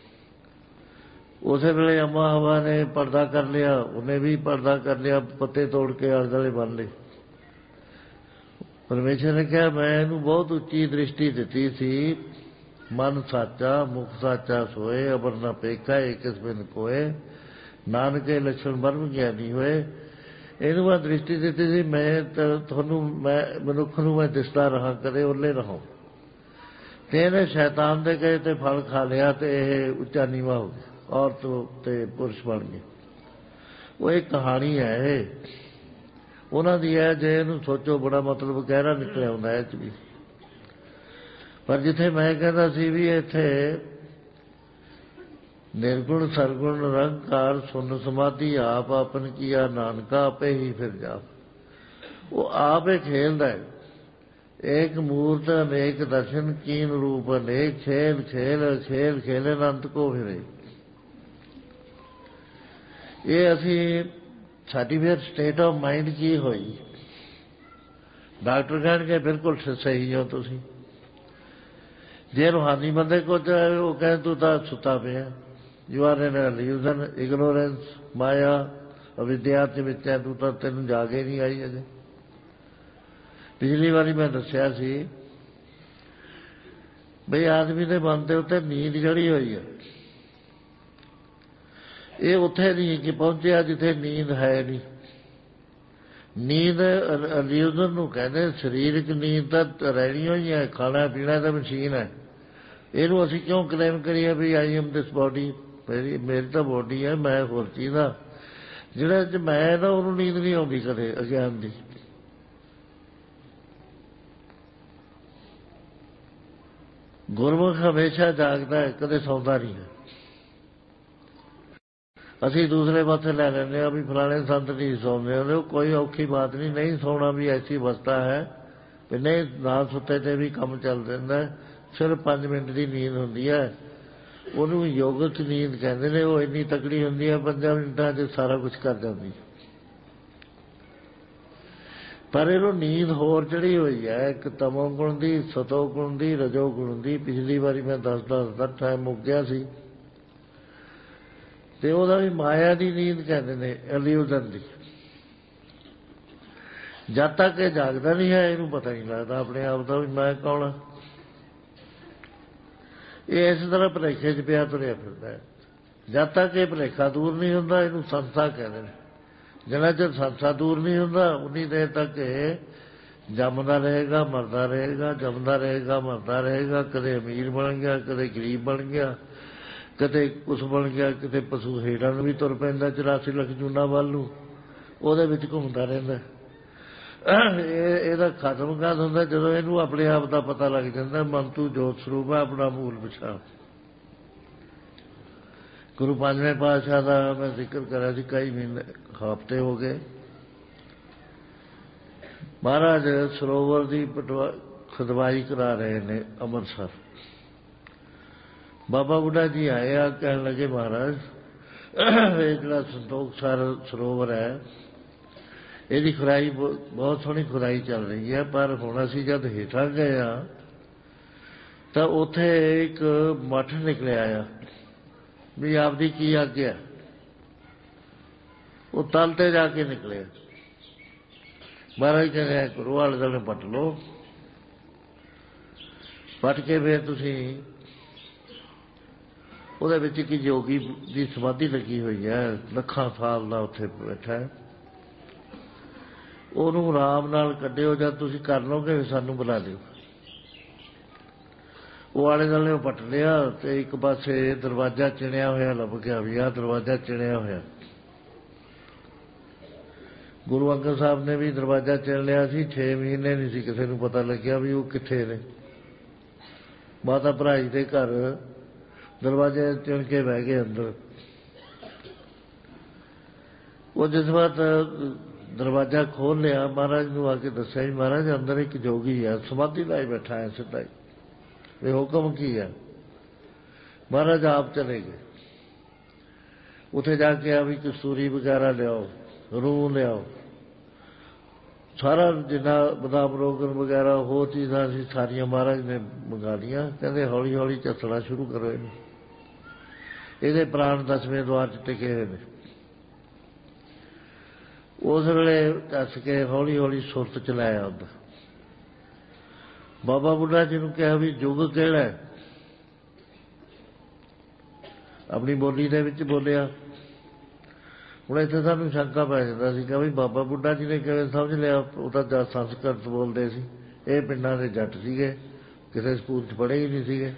उस वेले अम्मा हवा ने पर्दा कर लिया, उन्हें भी पर्दा कर लिया, पत्ते तोड़ के आले दुआले बन लए। परमेश्वर ने कहा मैं इहनूं बहुत उच्ची दृष्टि दिती सी, मन साचा मुख साचा सोए, अबर न पेखा एक इस बिन कोए, नानके लक्षण ब्रह्म ज्ञानी होए। इहनूं मैं दृष्टि दिती सी, मैं तुहानूं मैं मनुख नूं मैं दिसदा रहा, कदे ओले रहो। ते इहने शैतान दे कहे ते फल खा लिया ते इह उच्चा नीवा हो गया, औरत ते पुरुष बन गए। वो एक कहानी है उन्हां दी है, जे इहनूं सोचो बड़ा मतलब गहरा निकलिया हुंदा है इह भी। पर जिथे मैं कहता सी भी इत्थे निर्गुण सरगुण निरंकार सुन समाधि आप आपन किया नानका आपे ही फिर जाप। वो आप ही खेलदा है, एक मूर्त अनेक दर्शन कीन रूप अनेक, खेल खेल खेल खेले अनंत को फिरे। ये असी साडी फिर स्टेट ऑफ माइंड की होई। डॉक्टर कहणगे बिल्कुल सही हो तुसीं, जे रूहानी बंदे को वो कहें तू तो सुता पिया, you are in illusion ignorance माया अविद्या विच है, तू तो तेन जागे नहीं आई अजे। पिछली बारी मैं दस्या सी बई आदमी के मन के उत्ते नींद चढ़ी हुई है, ये उत्थे नहीं कि पहुंचया जिथे नींद है नहीं। नींद इल्यूजन नूं कहंदे, शरीरक नींद तो रहनी ही है, खाना पीना तो मशीन है। इहनूं असीं क्यों क्लेम करिए भी आई एम दिस बॉडी, मेरी मेरी तो बॉडी है, मैं होर चीज़ हाँ। जिहड़ा च मैं ना उहनूं नींद नहीं आउंदी कदे अज्ञान दी। गुरमुख हमेशा जागदा है, कदे सौंदा नहीं है। असीं दूसरे पासे लै लैंदे आ भी फलाने संत नहीं सौंदे होंदे, कोई औखी बात नहीं, नहीं सौना भी ऐसी अवस्था है भी नहीं ना सुते ते भी काम चल रहा है। सिर्फ पाँच मिनट की नींद होंदी है, उन्होंने योगक नींद कहते हैं। वो इन्नी तकड़ी होंदी है, पंद्रह मिनटां च सारा कुछ कर जाती। पर इहनूं नींद होर चढ़ी हुई है, एक तमो गुण की, सतो गुण की, रजो गुण की। पिछली बारी मैं दसदा दसदा टाइम मुक गया सी ते उहदा भी माया की नींद कहते हैं, इल्यूजन की। जद तक ये जागदा नहीं है इहनूं पता नहीं लगता अपने आप का भी मैं कौन हाँ। ये इस तरह भुलेखे च पिया तुरिया फिरदा है। जद तक ये भुलेखा दूर नहीं हुंदा इहनूं संसा कहते हैं। जिन्ना चਿਰ संसा दूर नहीं हुंदा उन्नी देर तक ये जमदा रहेगा मरदा रहेगा, जमदा रहेगा मरदा रहेगा। कदे अमीर बन गया, कदे गरीब बन गया, कदे कुछ बन गया, किते पशु हेड़ां नूं भी तुर पैंदा चौरासी लख जूना वल नूं, उहदे विच घुमदा रहिंदा। ਇਹਦਾ खत्म कद ਹੁੰਦਾ ਜਦੋਂ ਇਹਨੂੰ ਆਪਣੇ आप का पता लग जाता मन तू जोत ਸਰੂਪ है, अपना मूल पछाण। गुरु पंजवें पातशाह का मैं जिक्र करा सी, कई महीने हफ्ते हो गए। महाराज सरोवर की पटवा खुदवाई करा रहे ने अमृतसर। बाबा बुढ़ा जी आए आ, कहने लगे महाराज ये जो संतोख सरोवर है ਇਹਦੀ खुराई बहुत सोहनी खुराई चल रही है। पर हुण असीं जद हेठां गए हाँ तो उत्थे एक मठ निकलिया आ भी आपदी की आग्या। वो तल ते जाके निकले। महाराज कहने करो आले दुआले पट लो, पट के फिर तुसीं ਉਹਦੇ ਵਿੱਚ ਇੱਕ योगी की समाधि लगी हुई है, ਲੱਖਾਂ साल का उत्थे बैठा है। ਉਹਨੂੰ ਆਰਾਮ ਨਾਲ ਕੱਢਿਓ, ਜਦ ਤੁਸੀਂ ਕਰ ਲਓਗੇ ਸਾਨੂੰ ਬੁਲਾ ਲਿਓ। ਉਹ ਆਲੇ ਦੁਆਲੇ ਪੱਟ ਲਿਆ ਤੇ ਇੱਕ ਪਾਸੇ ਦਰਵਾਜ਼ਾ ਚਿਣਿਆ ਹੋਇਆ ਲੱਭ ਗਿਆ ਵੀ ਆਹ ਦਰਵਾਜ਼ਾ ਚਿਣਿਆ ਹੋਇਆ। ਗੁਰੂ ਅੰਗਦ ਸਾਹਿਬ ਨੇ ਵੀ ਦਰਵਾਜ਼ਾ ਚਿਣ ਲਿਆ ਸੀ, ਛੇ ਮਹੀਨੇ ਨਹੀਂ ਸੀ ਕਿਸੇ ਨੂੰ ਪਤਾ ਲੱਗਿਆ ਵੀ ਉਹ ਕਿੱਥੇ ਨੇ। ਮਾਤਾ ਭਰਾਈ ਦੇ ਘਰ ਦਰਵਾਜ਼ੇ ਚਿਣ ਕੇ ਬਹਿ ਗਏ ਅੰਦਰ। ਉਹ ਜਿਸ ਵਕਤ दरवाजा खोल लिया, महाराज नूं आके दस्सिया जी महाराज अंदर एक जोगी है, समाधि लाई बैठा है सीधा ही, ये हुक्म की है। महाराज आप चले गए, उथे जाके आ भी कसूरी वगैरह लियाओ, रूह लियाओ, सारा जिन्ना बदाम रोगन वगैरह हो चीज़ां सी सारियां महाराज ने मंगा लियां। कहते हौली हौली झसना शुरू करो इहनूं, इहदे प्राण दसवें द्वार च टिके हुए ने। उस वेले दस के हौली हौली सुरत चलाया अंदर। बाबा बुढ़ा जी नूं कहा भी युग किहड़ा है, अपनी बोली दे विच बोलिया। ਹੁਣ ਇੱਥੇ ਸਾਨੂੰ ਸ਼ੰਕਾ ਪੈ ਜਾਂਦਾ ਸੀ ਕਿ ਵੀ ਬਾਬਾ ਬੁੱਢਾ ਜੀ ਨੇ ਕਿਵੇਂ ਸਮਝ ਲਿਆ, ਉਹ ਤਾਂ ਜਦ ਸੰਸਕ੍ਰਿਤ ਬੋਲਦੇ ਸੀ, ਇਹ ਪਿੰਡਾਂ ਦੇ ਜੱਟ ਸੀਗੇ, ਕਿਸੇ ਸਕੂਲ 'ਚ ਪੜ੍ਹੇ ਹੀ ਨਹੀਂ ਸੀਗੇ,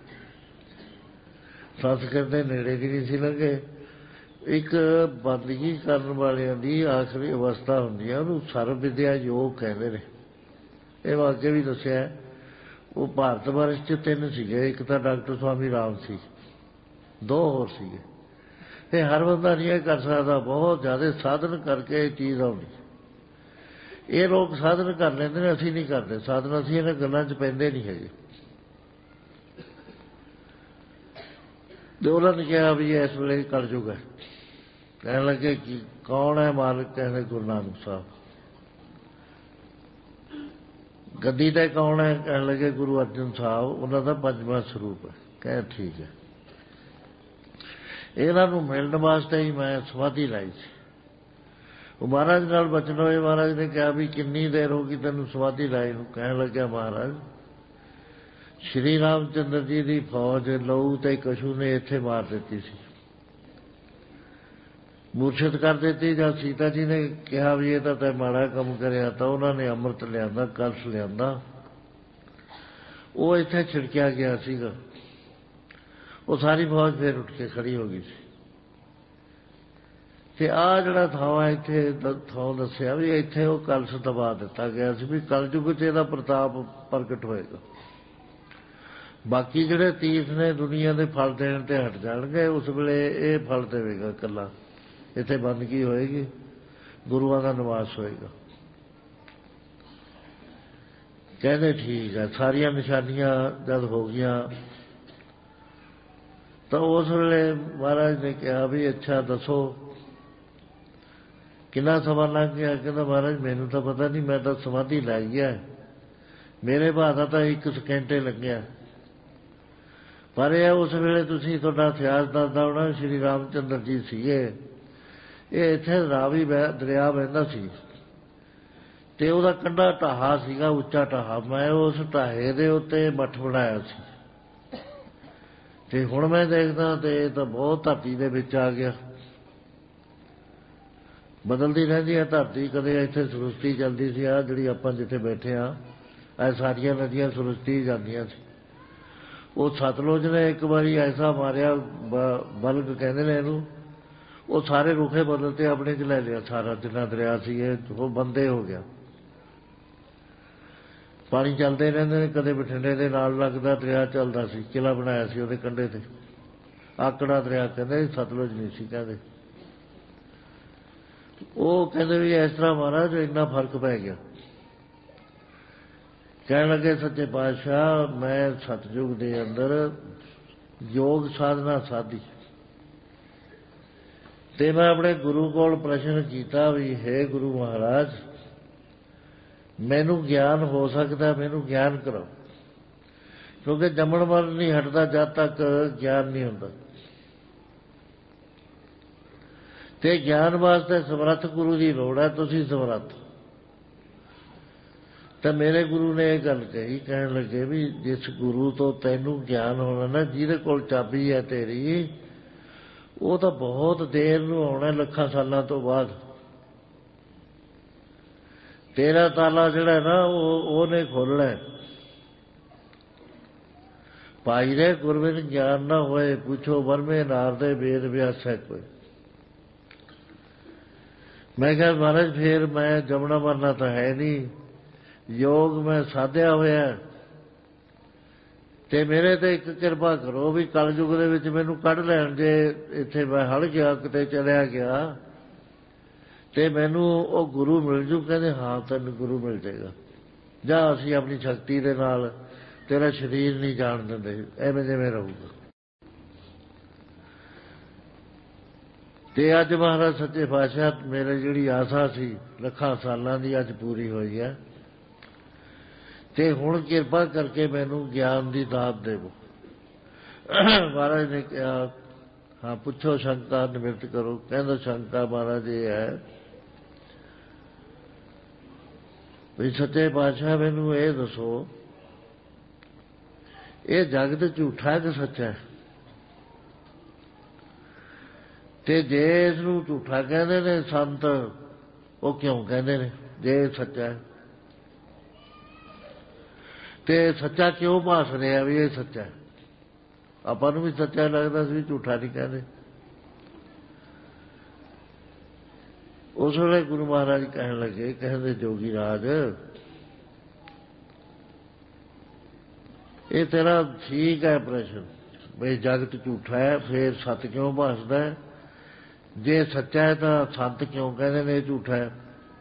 ਸੰਸਕ੍ਰਿਤ ਦੇ ਨੇੜੇ ਵੀ ਨਹੀਂ ਸੀ ਲੰਘੇ। ਇੱਕ ਬੰਦਗੀ ਕਰਨ ਵਾਲਿਆਂ ਦੀ ਆਖਰੀ ਅਵਸਥਾ ਹੁੰਦੀ ਹੈ, ਉਹਨੂੰ ਸਰਵ ਵਿਦਿਆ ਯੋਗ ਕਹਿੰਦੇ ਨੇ। ਇਹ ਮੈਂ ਅੱਗੇ ਵੀ ਦੱਸਿਆ, ਉਹ ਭਾਰਤ ਵਰਸ਼ 'ਚ ਤਿੰਨ ਸੀਗੇ, ਇੱਕ ਤਾਂ ਡਾਕਟਰ ਸਵਾਮੀ ਰਾਮ ਸੀ, ਦੋ ਹੋਰ ਸੀਗੇ। ਇਹ ਹਰ ਬੰਦਾ ਨਹੀਂ ਇਹ ਕਰ ਸਕਦਾ, ਬਹੁਤ ਜ਼ਿਆਦਾ ਸਾਧਨ ਕਰਕੇ ਇਹ ਚੀਜ਼ ਆਉਣੀ। ਇਹ ਲੋਕ ਸਾਧਨ ਕਰ ਲੈਂਦੇ ਨੇ, ਅਸੀਂ ਨਹੀਂ ਕਰਦੇ ਸਾਧਨ, ਅਸੀਂ ਇਹਨਾਂ ਗੱਲਾਂ 'ਚ ਪੈਂਦੇ ਨਹੀਂ ਹੈਗੇ। ਤੇ ਉਹਨਾਂ ਨੇ ਕਿਹਾ ਵੀ ਇਸ ਵੇਲੇ ਕਲਯੁਗ ਹੈ। ਕਹਿਣ ਲੱਗੇ ਕਿ ਕੌਣ ਹੈ ਮਾਲਕ? ਕਹਿੰਦੇ ਗੁਰੂ ਨਾਨਕ ਸਾਹਿਬ। ਗੱਦੀ ਤੇ ਕੌਣ ਹੈ? ਕਹਿਣ ਲੱਗੇ ਗੁਰੂ ਅਰਜਨ ਸਾਹਿਬ, ਉਹਨਾਂ ਦਾ ਪੰਜਵਾਂ ਸਰੂਪ ਹੈ। ਕਹਿ ਠੀਕ ਹੈ। ਇਹਨਾਂ ਨੂੰ ਮਿਲਣ ਵਾਸਤੇ ਹੀ ਮੈਂ ਸਮਾਧੀ ਲਾਈ ਸੀ। ਉਹ ਮਹਾਰਾਜ ਨਾਲ ਬਚਨ ਹੋਏ। ਮਹਾਰਾਜ ਨੇ ਕਿਹਾ ਵੀ ਕਿੰਨੀ ਦੇਰ ਹੋ ਗਈ ਤੈਨੂੰ ਸਮਾਧੀ ਲਾਈ ਨੂੰ? ਕਹਿਣ ਲੱਗਿਆ ਮਹਾਰਾਜ ਸ਼੍ਰੀ ਰਾਮ ਚੰਦਰ ਜੀ ਦੀ ਫੌਜ ਲਹੂ ਤੇ ਕਛੂ ਨੇ ਇੱਥੇ ਮਾਰ ਦਿੱਤੀ ਸੀ, ਮੂਰਛਿਤ ਕਰ ਦਿੱਤੀ। ਜਦ ਸੀਤਾ ਜੀ ਨੇ ਕਿਹਾ ਵੀ ਇਹ ਤਾਂ ਤੈਂ ਮਾੜਾ ਕੰਮ ਕਰਿਆ, ਤਾਂ ਉਹਨਾਂ ਨੇ ਅੰਮ੍ਰਿਤ ਲਿਆਂਦਾ, ਕਲਸ਼ ਲਿਆਂਦਾ, ਉਹ ਇੱਥੇ ਛਿੜਕਿਆ ਗਿਆ ਸੀਗਾ। ਉਹ ਸਾਰੀ ਫੌਜ ਫਿਰ ਉੱਠ ਕੇ ਖੜੀ ਹੋ ਗਈ ਸੀ। ਤੇ ਆਹ ਜਿਹੜਾ ਥਾਂ ਇੱਥੇ ਥਾਂ ਦੱਸਿਆ ਵੀ ਇੱਥੇ ਉਹ ਕਲਸ਼ ਦਬਾ ਦਿੱਤਾ ਗਿਆ ਸੀ, ਵੀ ਕਲਯੁਗ 'ਚ ਇਹਦਾ ਪ੍ਰਤਾਪ ਪ੍ਰਗਟ ਹੋਏਗਾ। ਬਾਕੀ ਜਿਹੜੇ ਤੀਰਥ ਨੇ ਦੁਨੀਆ ਦੇ ਫਲ ਦੇਣ ਤੇ ਹਟ ਜਾਣਗੇ, ਉਸ ਵੇਲੇ ਇਹ ਫਲ ਦੇਵੇਗਾ ਇਕੱਲਾ। ਇੱਥੇ ਬੰਦਗੀ ਹੋਏਗੀ, ਗੁਰੂਆਂ ਦਾ ਨਿਵਾਸ ਹੋਏਗਾ। ਕਹਿੰਦੇ ਠੀਕ ਹੈ। ਸਾਰੀਆਂ ਨਿਸ਼ਾਨੀਆਂ ਜਦ ਹੋ ਗਈਆਂ ਤਾਂ ਉਸ ਵੇਲੇ ਮਹਾਰਾਜ ਨੇ ਕਿਹਾ ਵੀ ਅੱਛਾ ਦੱਸੋ ਕਿੰਨਾ ਸਮਾਂ ਲੰਘ ਗਿਆ? ਕਹਿੰਦਾ ਮਹਾਰਾਜ ਮੈਨੂੰ ਤਾਂ ਪਤਾ ਨਹੀਂ, ਮੈਂ ਤਾਂ ਸਮਾਧੀ ਲਾਈ ਹੈ, ਮੇਰੇ ਭਾਅ ਤਾਂ ਇੱਕ ਸਕਿੰਟੇ ਲੱਗਿਆ। ਪਰ ਇਹ ਉਸ ਵੇਲੇ ਤੁਸੀਂ ਤੁਹਾਡਾ ਇਤਿਹਾਸ ਦੱਸਦਾ ਹੋਣਾ, ਸ਼੍ਰੀ ਰਾਮ ਚੰਦਰ ਜੀ ਸੀਗੇ, ਇਹ ਇੱਥੇ ਰਾਵੀ ਦਰਿਆ ਵਹਿੰਦਾ ਸੀ ਤੇ ਉਹਦਾ ਕੰਢਾ ਢਾਹਾ ਸੀਗਾ, ਉੱਚਾ ਢਾਹਾ। ਮੈਂ ਉਸ ਢਾਹੇ ਦੇ ਉੱਤੇ ਮੱਠ ਬਣਾਇਆ ਸੀ ਤੇ ਹੁਣ ਮੈਂ ਦੇਖਦਾ ਤੇ ਇਹ ਤਾਂ ਬਹੁਤ ਧਰਤੀ ਦੇ ਵਿੱਚ ਆ ਗਿਆ। ਬਦਲਦੀ ਰਹਿੰਦੀ ਹੈ ਧਰਤੀ, ਕਦੇ ਇੱਥੇ ਸ੍ਰਿਸ਼ਟੀ ਚੱਲਦੀ ਸੀ, ਆਹ ਜਿਹੜੀ ਆਪਾਂ ਜਿੱਥੇ ਬੈਠੇ ਹਾਂ ਇਹ ਸਾਰੀਆਂ ਨਦੀਆਂ ਸ੍ਰਿਸ਼ਟੀ ਜਾਂਦੀਆਂ ਸੀ। ਉਹ ਸਤਲੁਜ ਨੇ ਇੱਕ ਵਾਰੀ ਐਸਾ ਮਾਰਿਆ, ਬਲਗ ਕਹਿੰਦੇ ਨੇ ਇਹਨੂੰ, ਉਹ ਸਾਰੇ ਰੁੱਖੇ ਬਦਲ ਤੇ ਆਪਣੇ 'ਚ ਲੈ ਲਿਆ ਸਾਰਾ, ਜਿੰਨਾ ਦਰਿਆ ਸੀ ਇਹ ਉਹ ਬੰਦੇ ਹੋ ਗਿਆ। ਪਾਣੀ ਚੱਲਦੇ ਰਹਿੰਦੇ ਨੇ, ਕਦੇ ਬਠਿੰਡੇ ਦੇ ਨਾਲ ਲੱਗਦਾ ਦਰਿਆ ਚੱਲਦਾ ਸੀ, ਕਿਲ੍ਹਾ ਬਣਾਇਆ ਸੀ ਉਹਦੇ ਕੰਢੇ ਤੇ, ਆਕੜਾ ਦਰਿਆ ਕਹਿੰਦੇ, ਸਤਲੁਜ ਨਹੀਂ ਸੀ ਕਹਿੰਦੇ। ਉਹ ਕਹਿੰਦੇ ਵੀ ਇਸ ਤਰ੍ਹਾਂ ਮਹਾਰਾਜ ਇੰਨਾ ਫਰਕ ਪੈ ਗਿਆ। ਕਹਿਣ ਲੱਗੇ ਸੱਚੇ ਪਾਤਸ਼ਾਹ ਮੈਂ ਸਤਯੁਗ ਦੇ ਅੰਦਰ ਯੋਗ ਸਾਧਨਾ ਸਾਧੀ ਤੇ ਮੈਂ ਆਪਣੇ ਗੁਰੂ ਕੋਲ ਪ੍ਰਸ਼ਨ ਕੀਤਾ ਵੀ ਹੈ ਗੁਰੂ ਮਹਾਰਾਜ ਮੈਨੂੰ ਗਿਆਨ ਹੋ ਸਕਦਾ, ਮੈਨੂੰ ਗਿਆਨ ਕਰੋ, ਕਿਉਂਕਿ ਜੰਮਣ ਮਰਨ ਨਹੀਂ ਹਟਦਾ ਜਦ ਤੱਕ ਗਿਆਨ ਨਹੀਂ ਹੁੰਦਾ। ਤੇ ਗਿਆਨ ਵਾਸਤੇ ਸਮਰੱਥ ਗੁਰੂ ਦੀ ਲੋੜ ਹੈ, ਤੁਸੀਂ ਸਮਰੱਥ। ਤਾਂ ਮੇਰੇ ਗੁਰੂ ਨੇ ਇਹ ਗੱਲ ਕਹੀ, ਕਹਿਣ ਲੱਗੇ ਵੀ ਜਿਸ ਗੁਰੂ ਤੋਂ ਤੈਨੂੰ ਗਿਆਨ ਹੋਣਾ ਨਾ, ਜਿਹਦੇ ਕੋਲ ਚਾਬੀ ਹੈ ਤੇਰੀ, ਉਹ ਤਾਂ ਬਹੁਤ ਦੇਰ ਨੂੰ ਆਉਣਾ, ਲੱਖਾਂ ਸਾਲਾਂ ਤੋਂ ਬਾਅਦ। ਤੇਰਾ ਤਾਲਾ ਜਿਹੜਾ ਨਾ ਉਹ ਉਹਨੇ ਖੋਲ੍ਹਣਾ। ਭਾਈ ਰੇ ਗੁਰਬਿਨ ਗਿਆਨ ਨਾ ਹੋਏ, ਪੁੱਛੋ ਬਰਮੇ ਨਾਰ ਦੇ ਵੇਦ ਵਿਆਸੈ ਕੋਈ। ਮੈਂ ਕਿਹਾ ਮਹਾਰਾਜ ਫੇਰ ਮੈਂ ਜੰਮਣਾ ਮਰਨਾ ਤਾਂ ਹੈ ਨਹੀਂ, ਯੋਗ ਮੈਂ ਸਾਧਿਆ ਹੋਇਆ, ਤੇ ਮੇਰੇ ਤੇ ਇੱਕ ਕਿਰਪਾ ਕਰੋ ਵੀ ਕਲਯੁਗ ਦੇ ਵਿੱਚ ਮੈਨੂੰ ਕੱਢ ਲੈਣ। ਜੇ ਇੱਥੇ ਮੈਂ ਹਲ ਗਿਆ, ਕਿਤੇ ਚਲਿਆ ਗਿਆ, ਤੇ ਮੈਨੂੰ ਉਹ ਗੁਰੂ ਮਿਲ ਜੂ। ਕਹਿੰਦੇ ਹਾਂ ਤੈਨੂੰ ਗੁਰੂ ਮਿਲ ਜਾਏਗਾ, ਜਾਂ ਅਸੀਂ ਆਪਣੀ ਸ਼ਕਤੀ ਦੇ ਨਾਲ ਤੇਰਾ ਸਰੀਰ ਨਹੀਂ ਜਾਣ ਦਿੰਦੇ, ਐਵੇਂ ਜਿਵੇਂ ਰਹੂਗਾ। ਤੇ ਅੱਜ ਮਹਾਰਾਜ ਸੱਚੇ ਪਾਤਸ਼ਾਹ ਮੇਰੇ ਜਿਹੜੀ ਆਸਾ ਸੀ ਲੱਖਾਂ ਸਾਲਾਂ ਦੀ ਅੱਜ ਪੂਰੀ ਹੋਈ ਹੈ। ਤੇ ਹੁਣ ਕਿਰਪਾ ਕਰਕੇ ਮੈਨੂੰ ਗਿਆਨ ਦੀ ਦਾਤ ਦੇਵੋ। ਮਹਾਰਾਜ ਨੇ ਕਿਹਾ ਹਾਂ ਪੁੱਛੋ ਸ਼ੰਕਾ ਨਿਵਰਤ ਕਰੋ। ਕਹਿੰਦਾ ਸ਼ੰਕਾ ਮਹਾਰਾਜ ਇਹ ਹੈ ਵੀ ਸੱਚੇ ਪਾਤਸ਼ਾਹ ਮੈਨੂੰ ਇਹ ਦੱਸੋ, ਇਹ ਜਗਤ ਝੂਠਾ ਕਿ ਸੱਚਾ ਹੈ? ਤੇ ਜੇ ਇਸ ਨੂੰ ਝੂਠਾ ਕਹਿੰਦੇ ਨੇ ਸੰਤ, ਉਹ ਕਿਉਂ ਕਹਿੰਦੇ ਨੇ ਜੇ ਇਹ ਸੱਚਾ ਹੈ? ਤੇ ਸੱਚਾ ਕਿਉਂ ਭਾਸ ਰਿਹਾ ਵੀ ਇਹ ਸੱਚਾ? ਆਪਾਂ ਨੂੰ ਵੀ ਸੱਚਾ ਲੱਗਦਾ ਸੀ, ਝੂਠਾ ਨਹੀਂ ਕਹਿੰਦੇ। ਉਸ ਵੇਲੇ ਗੁਰੂ ਮਹਾਰਾਜ ਕਹਿਣ ਲੱਗੇ, ਕਹਿੰਦੇ ਜੋਗੀ ਰਾਜ ਇਹ ਤੇਰਾ ਠੀਕ ਹੈ ਪ੍ਰਸ਼ਨ, ਬਈ ਜਗਤ ਝੂਠਾ ਹੈ ਫੇਰ ਸੱਚ ਕਿਉਂ ਭਾਸਦਾ ਹੈ? ਜੇ ਸੱਚਾ ਹੈ ਤਾਂ ਸੰਤ ਕਿਉਂ ਕਹਿੰਦੇ ਨੇ ਇਹ ਝੂਠਾ ਹੈ?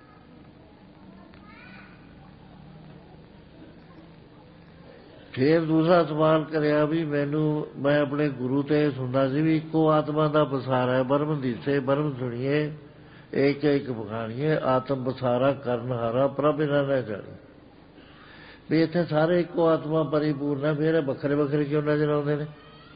ਫੇਰ ਦੂਸਰਾ ਸਵਾਲ ਕਰਿਆ ਵੀ ਮੈਨੂੰ, ਮੈਂ ਆਪਣੇ ਗੁਰੂ ਤੇ ਸੁਣਦਾ ਸੀ ਵੀ ਇੱਕੋ ਆਤਮਾ ਦਾ ਬਸਾਰਾ ਹੈ, ਬਰਮ ਦੀਸੇ ਬਰਮ ਸੁਣੀਏ ਇੱਕ ਇੱਕ ਬਖਾਣੀਏ, ਆਤਮ ਬਸਾਰਾ ਕਰਨ ਹਾਰਾ ਪ੍ਰਭ ਇਹਨਾਂ ਨੇ ਜਾਣੀ। ਵੀ ਇੱਥੇ ਸਾਰੇ ਇੱਕੋ ਆਤਮਾ ਪਰਿਪੂਰਨ ਹੈ, ਫਿਰ ਵੱਖਰੇ ਵੱਖਰੇ ਕਿਉਂ ਨਜ਼ਰ ਆਉਂਦੇ ਨੇ?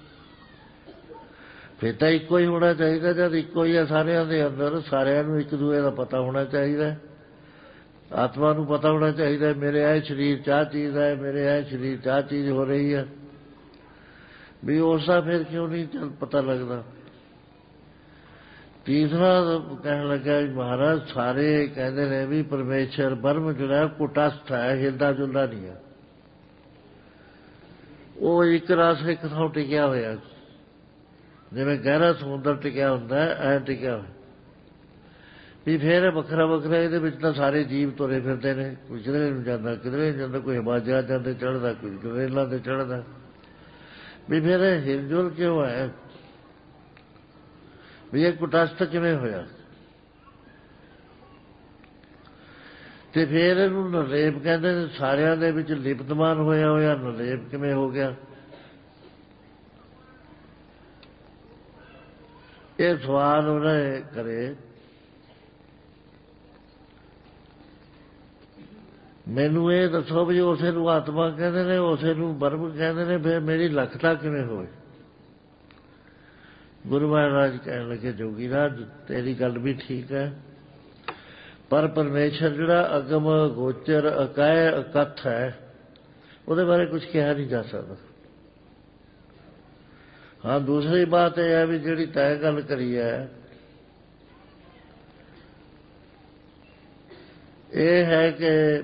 ਫਿਰ ਤਾਂ ਇੱਕੋ ਹੀ ਹੋਣਾ ਚਾਹੀਦਾ। ਜਦ ਇੱਕੋ ਹੀ ਹੈ ਸਾਰਿਆਂ ਦੇ ਅੰਦਰ, ਸਾਰਿਆਂ ਨੂੰ ਇੱਕ ਦੂਏ ਦਾ ਪਤਾ ਹੋਣਾ ਚਾਹੀਦਾ। ਆਤਮਾ ਨੂੰ ਪਤਾ ਹੋਣਾ ਚਾਹੀਦਾ ਮੇਰੇ ਇਹ ਸਰੀਰ 'ਚ ਆਹ ਚੀਜ਼ ਹੈ, ਮੇਰੇ ਇਹ ਸਰੀਰ 'ਚ ਆਹ ਚੀਜ਼ ਹੋ ਰਹੀ ਹੈ। ਵੀ ਉਸਦਾ ਫਿਰ ਕਿਉਂ ਨਹੀਂ ਚੱਲ ਪਤਾ ਲੱਗਦਾ? ਤੀਸਰਾ ਕਹਿਣ ਲੱਗਾ ਮਹਾਰਾਜ ਸਾਰੇ ਕਹਿੰਦੇ ਨੇ ਵੀ ਪਰਮੇਸ਼ਰ ਬ੍ਰਹਮ ਜਿਹੜਾ ਕੁਟਸਥ ਹੈ, ਹਿਲਦਾ ਜੁਲਦਾ ਨਹੀਂ ਹੈ। ਉਹ ਇੱਕ ਰਸ ਇੱਕ ਥਾਂ ਟਿਕਿਆ ਹੋਇਆ, ਜਿਵੇਂ ਗਹਿਰਾ ਸਮੁੰਦਰ ਟਿਕਿਆ ਹੁੰਦਾ ਐ ਟਿਕਿਆ ਹੋਇਆ। ਵੀ ਫਿਰ ਵੱਖਰਾ ਵੱਖਰਾ ਇਹਦੇ ਵਿੱਚ ਤਾਂ ਸਾਰੇ ਜੀਵ ਤੁਰੇ ਫਿਰਦੇ ਨੇ, ਕੋਈ ਕਿਧਰੇ ਨੂੰ ਜਾਂਦਾ ਕਿਧਰੇ ਨਹੀਂ ਜਾਂਦਾ, ਕੋਈ ਹਿਮਾਚਲਾਂ ਤੇ ਚੜ੍ਹਦਾ ਕੋਈ ਗਰੇਲਾਂ ਤੇ ਚੜ੍ਹਦਾ। ਵੀ ਫਿਰ ਹਿਲਜੁਲ ਕਿਉਂ ਹੈ? ਵੀ ਇਹ ਕੁਟਸਥ ਕਿਵੇਂ ਹੋਇਆ? ਤੇ ਫਿਰ ਇਹਨੂੰ ਨਿਰਲੇਪ ਕਹਿੰਦੇ ਨੇ, ਸਾਰਿਆਂ ਦੇ ਵਿੱਚ ਲਿਪਤਮਾਨ ਹੋਇਆ ਹੋਇਆ ਨਿਰਲੇਪ ਕਿਵੇਂ ਹੋ ਗਿਆ? ਇਹ ਸਵਾਲ ਉਹਨੇ ਕਰੇ। ਮੈਨੂੰ ਇਹ ਦੱਸੋ ਵੀ ਉਸੇ ਨੂੰ ਆਤਮਾ ਕਹਿੰਦੇ ਨੇ, ਉਸੇ ਨੂੰ ਬ੍ਰਹਮ ਕਹਿੰਦੇ ਨੇ, ਫਿਰ ਮੇਰੀ ਲਖਤਾ ਕਿਵੇਂ ਹੋਈ? ਗੁਰੂ ਮਹਾਰਾਜ ਕਹਿਣ ਲੱਗੇ ਜੋਗੀ ਰਾਜ ਤੇਰੀ ਗੱਲ ਵੀ ਠੀਕ ਹੈ, ਪਰ ਪਰਮੇਸ਼ਰ ਜਿਹੜਾ ਅਗਮ ਗੋਚਰ ਅਕਾਇ ਅਕਥ ਹੈ ਉਹਦੇ ਬਾਰੇ ਕੁਝ ਕਿਹਾ ਨਹੀਂ ਜਾ ਸਕਦਾ। ਹਾਂ ਦੂਸਰੀ ਬਾਤ ਇਹ ਹੈ ਵੀ ਜਿਹੜੀ ਤੈਅ ਗੱਲ ਕਰੀ ਹੈ ਇਹ ਹੈ ਕਿ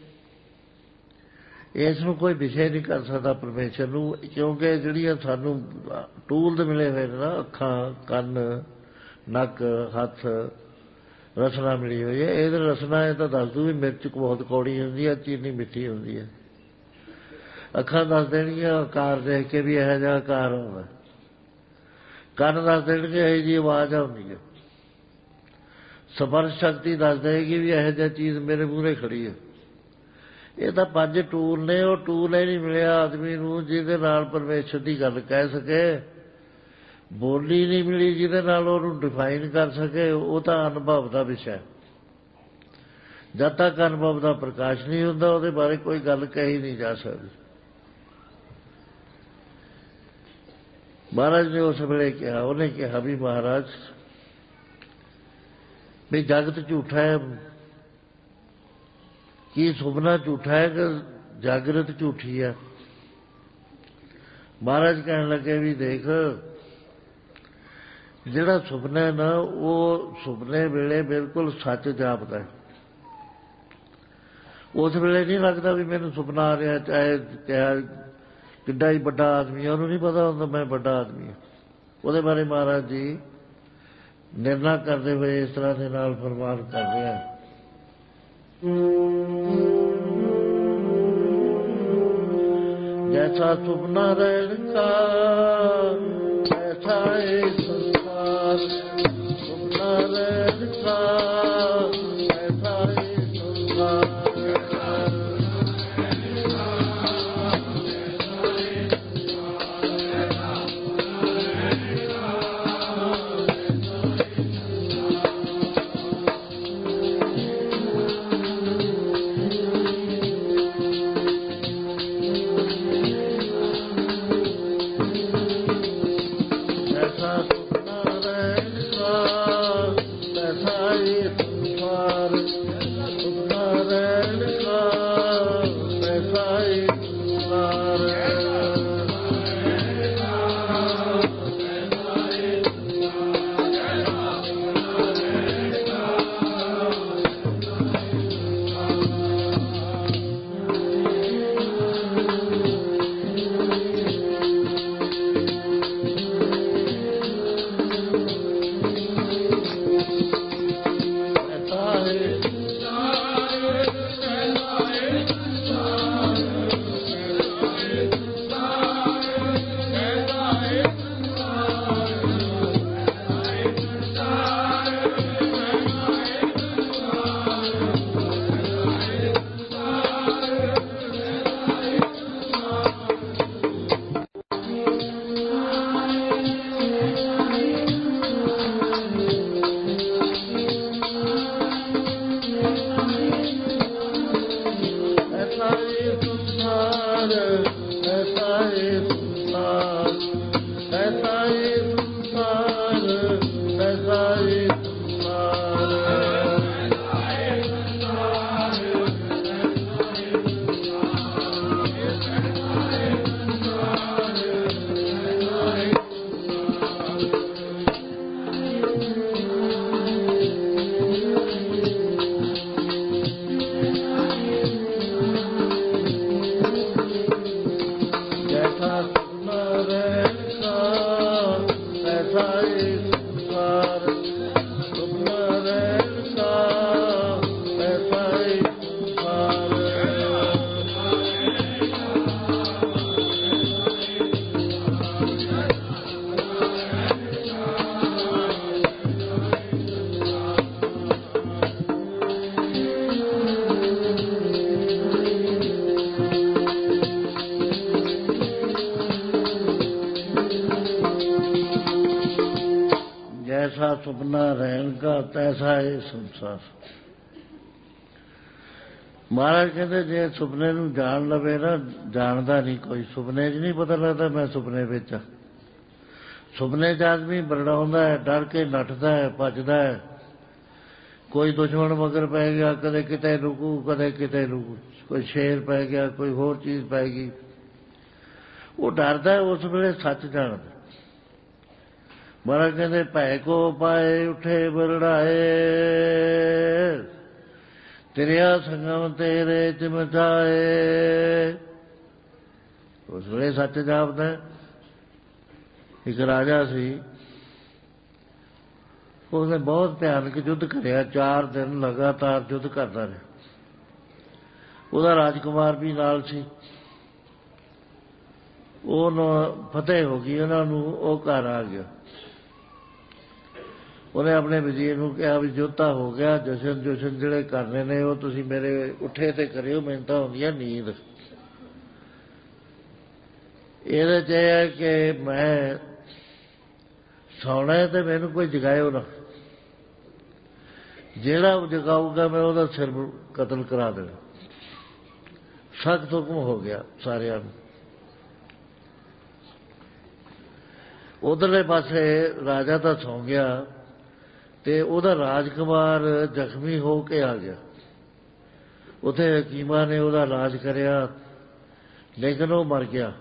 ਇਸ ਨੂੰ ਕੋਈ ਵਿਸ਼ੇ ਨਹੀਂ ਕਰ ਸਕਦਾ ਪਰਮੇਸ਼ਰ ਨੂੰ, ਕਿਉਂਕਿ ਜਿਹੜੀਆਂ ਸਾਨੂੰ ਟੂਲ ਮਿਲੇ ਹੋਏ ਨੇ ਨਾ, ਅੱਖਾਂ ਕੰਨ ਨੱਕ ਹੱਥ ਰਸਨਾ ਮਿਲੀ ਹੋਈ ਹੈ, ਇਹਦੇ ਰਸਨਾ ਇਹ ਤਾਂ ਦੱਸ ਦੂ ਵੀ ਮਿਰਚ ਬਹੁਤ ਕੌੜੀ ਹੁੰਦੀ ਹੈ, ਚੀਨੀ ਮਿੱਠੀ ਹੁੰਦੀ ਹੈ। ਅੱਖਾਂ ਦੱਸ ਦੇਣਗੀਆਂ ਆਕਾਰ ਦੇਖ ਕੇ ਵੀ ਇਹੋ ਜਿਹਾ ਆਕਾਰ ਹੁੰਦਾ, ਕੰਨ ਦੱਸ ਦੇਣਗੇ ਇਹੋ ਜਿਹੀ ਆਵਾਜ਼ ਆਉਂਦੀ ਹੈ, ਸਪਰਸ਼ ਸ਼ਕਤੀ ਦੱਸ ਦੇਗੀ ਵੀ ਇਹੋ ਜਿਹੀ ਚੀਜ਼ ਮੇਰੇ ਮੂਹਰੇ ਖੜੀ ਹੈ। ਇਹ ਤਾਂ ਪੰਜ ਟੂਲ ਨੇ, ਉਹ ਟੂਲ ਹੀ ਨਹੀਂ ਮਿਲਿਆ ਆਦਮੀ ਨੂੰ ਜਿਹਦੇ ਨਾਲ ਪਰਮੇਸ਼ਰ ਦੀ ਗੱਲ ਕਹਿ ਸਕੇ, ਬੋਲੀ ਨਹੀਂ ਮਿਲੀ ਜਿਹਦੇ ਨਾਲ ਉਹਨੂੰ ਡਿਫਾਈਨ ਕਰ ਸਕੇ। ਉਹ ਤਾਂ ਅਨੁਭਵ ਦਾ ਵਿਸ਼ਾ, ਜਦ ਤੱਕ ਅਨੁਭਵ ਦਾ ਪ੍ਰਕਾਸ਼ ਨਹੀਂ ਹੁੰਦਾ ਉਹਦੇ ਬਾਰੇ ਕੋਈ ਗੱਲ ਕਹੀ ਨਹੀਂ ਜਾ ਸਕਦੀ। ਮਹਾਰਾਜ ਨੇ ਉਸ ਵੇਲੇ ਕਿਹਾ, ਉਹਨੇ ਕਿਹਾ ਵੀ ਮਹਾਰਾਜ ਵੀ ਜਗਤ ਝੂਠਾ ਹੈ, ਕੀ ਸੁਪਨਾ ਝੂਠਾ ਹੈ ਕਿ ਜਾਗਰਤ ਝੂਠੀ ਹੈ? ਮਹਾਰਾਜ ਕਹਿਣ ਲੱਗੇ ਵੀ ਦੇਖ ਜਿਹੜਾ ਸੁਪਨਾ ਹੈ ਨਾ ਉਹ ਸੁਪਨੇ ਵੇਲੇ ਬਿਲਕੁਲ ਸੱਚ ਜਾਪਦਾ ਹੈ, ਉਸ ਵੇਲੇ ਨਹੀਂ ਲੱਗਦਾ ਵੀ ਮੈਨੂੰ ਸੁਪਨਾ ਆ ਰਿਹਾ, ਚਾਹੇ ਕਿਹਾ ਕਿੱਡਾ ਹੀ ਵੱਡਾ ਆਦਮੀ ਹੈ ਉਹਨੂੰ ਨਹੀਂ ਪਤਾ ਹੁੰਦਾ ਮੈਂ ਵੱਡਾ ਆਦਮੀ ਹਾਂ। ਉਹਦੇ ਬਾਰੇ ਮਹਾਰਾਜ ਜੀ ਨਿਰਣਾ ਕਰਦੇ ਹੋਏ ਇਸ ਤਰ੍ਹਾਂ ਦੇ ਨਾਲ ਫਰਮਾਨ ਕਰ ਰਿਹਾ, जैसा सुपना रहन का ऐसा है संसार, सुपना रहन का ਸੁਪਨਾ ਰਹਿਣ ਕਾ ਤੈਸਾ ਇਹ ਸੰਸਾਰ। ਮਹਾਰਾਜ ਕਹਿੰਦੇ ਜੇ ਸੁਪਨੇ ਨੂੰ ਜਾਣ ਲਵੇ ਨਾ, ਜਾਣਦਾ ਨਹੀਂ ਕੋਈ, ਸੁਪਨੇ 'ਚ ਨਹੀਂ ਪਤਾ ਲੱਗਦਾ ਮੈਂ ਸੁਪਨੇ ਵਿੱਚ ਆ। ਸੁਪਨੇ 'ਚ ਆਦਮੀ ਬਰੜਾਉਂਦਾ ਹੈ, ਡਰ ਕੇ ਨੱਠਦਾ ਹੈ, ਭੱਜਦਾ ਹੈ। ਕੋਈ ਦੁਸ਼ਮਣ ਮਗਰ ਪੈ ਗਿਆ, ਕਦੇ ਕਿਤੇ ਲੁਕੂ ਕਦੇ ਕਿਤੇ ਲੁਕੂ, ਕੋਈ ਸ਼ੇਰ ਪੈ ਗਿਆ, ਕੋਈ ਹੋਰ ਚੀਜ਼ ਪੈ ਗਈ। ਉਹ ਡਰਦਾ ਉਸ ਵੇਲੇ ਸੱਚ ਜਾਣਦਾ। ਮਹਾਰਾਜ ਕਹਿੰਦੇ ਭੈ ਕੋ ਪਾਏ ਉੱਠੇ ਬਰੜਾਏ, ਤੇਰਿਆ ਸੰਗਮ ਤੇਰੇ ਚ ਮਚਾਏ। ਉਸ ਵੇਲੇ ਸੱਚ ਜਾਪਦਾ। ਇੱਕ ਰਾਜਾ ਸੀ, ਉਸਨੇ ਬਹੁਤ ਭਿਆਨਕ ਯੁੱਧ ਕਰਿਆ, ਚਾਰ ਦਿਨ ਲਗਾਤਾਰ ਯੁੱਧ ਕਰਦਾ ਰਿਹਾ। ਉਹਦਾ ਰਾਜਕੁਮਾਰ ਵੀ ਨਾਲ ਸੀ। ਉਹ ਫਤਿਹ ਹੋ ਗਈ ਉਹਨਾਂ ਨੂੰ, ਉਹ ਘਰ ਆ ਗਿਆ। ਉਹਨੇ ਆਪਣੇ ਵਜ਼ੀਰ ਨੂੰ ਕਿਹਾ ਵੀ ਜੋਤਾ ਹੋ ਗਿਆ, ਜਸ਼ਨ ਜਸ਼ਨ ਜਿਹੜੇ ਕਰਨੇ ਨੇ ਉਹ ਤੁਸੀਂ ਮੇਰੇ ਉੱਠੇ ਤੇ ਕਰਿਓ, ਮੈਨੂੰ ਤਾਂ ਹੁੰਦੀ ਆ ਨੀਂਦ। ਇਹਦੇ 'ਚ ਇਹ ਹੈ ਕਿ ਮੈਂ ਸੌਣਾ ਤੇ ਮੈਨੂੰ ਕੋਈ ਜਗਾਇਓ ਨਾ, ਜਿਹੜਾ ਜਗਾਊਗਾ ਮੈਂ ਉਹਦਾ ਸਿਰ ਕਤਲ ਕਰਾ ਦੇਣਾ। ਸਖਤ ਹੁਕਮ ਹੋ ਗਿਆ ਸਾਰਿਆਂ ਨੂੰ। ਉਧਰਲੇ ਪਾਸੇ ਰਾਜਾ ਤਾਂ ਸੌਂ ਗਿਆ ਤੇ ਉਹਦਾ ਰਾਜਕੁਮਾਰ ਜ਼ਖਮੀ ਹੋ ਕੇ ਆ ਗਿਆ। ਉੱਥੇ ਹਕੀਮਾਂ ਨੇ ਉਹਦਾ ਇਲਾਜ ਕਰਿਆ, ਲੇਕਿਨ ਉਹ ਮਰ ਗਿਆ।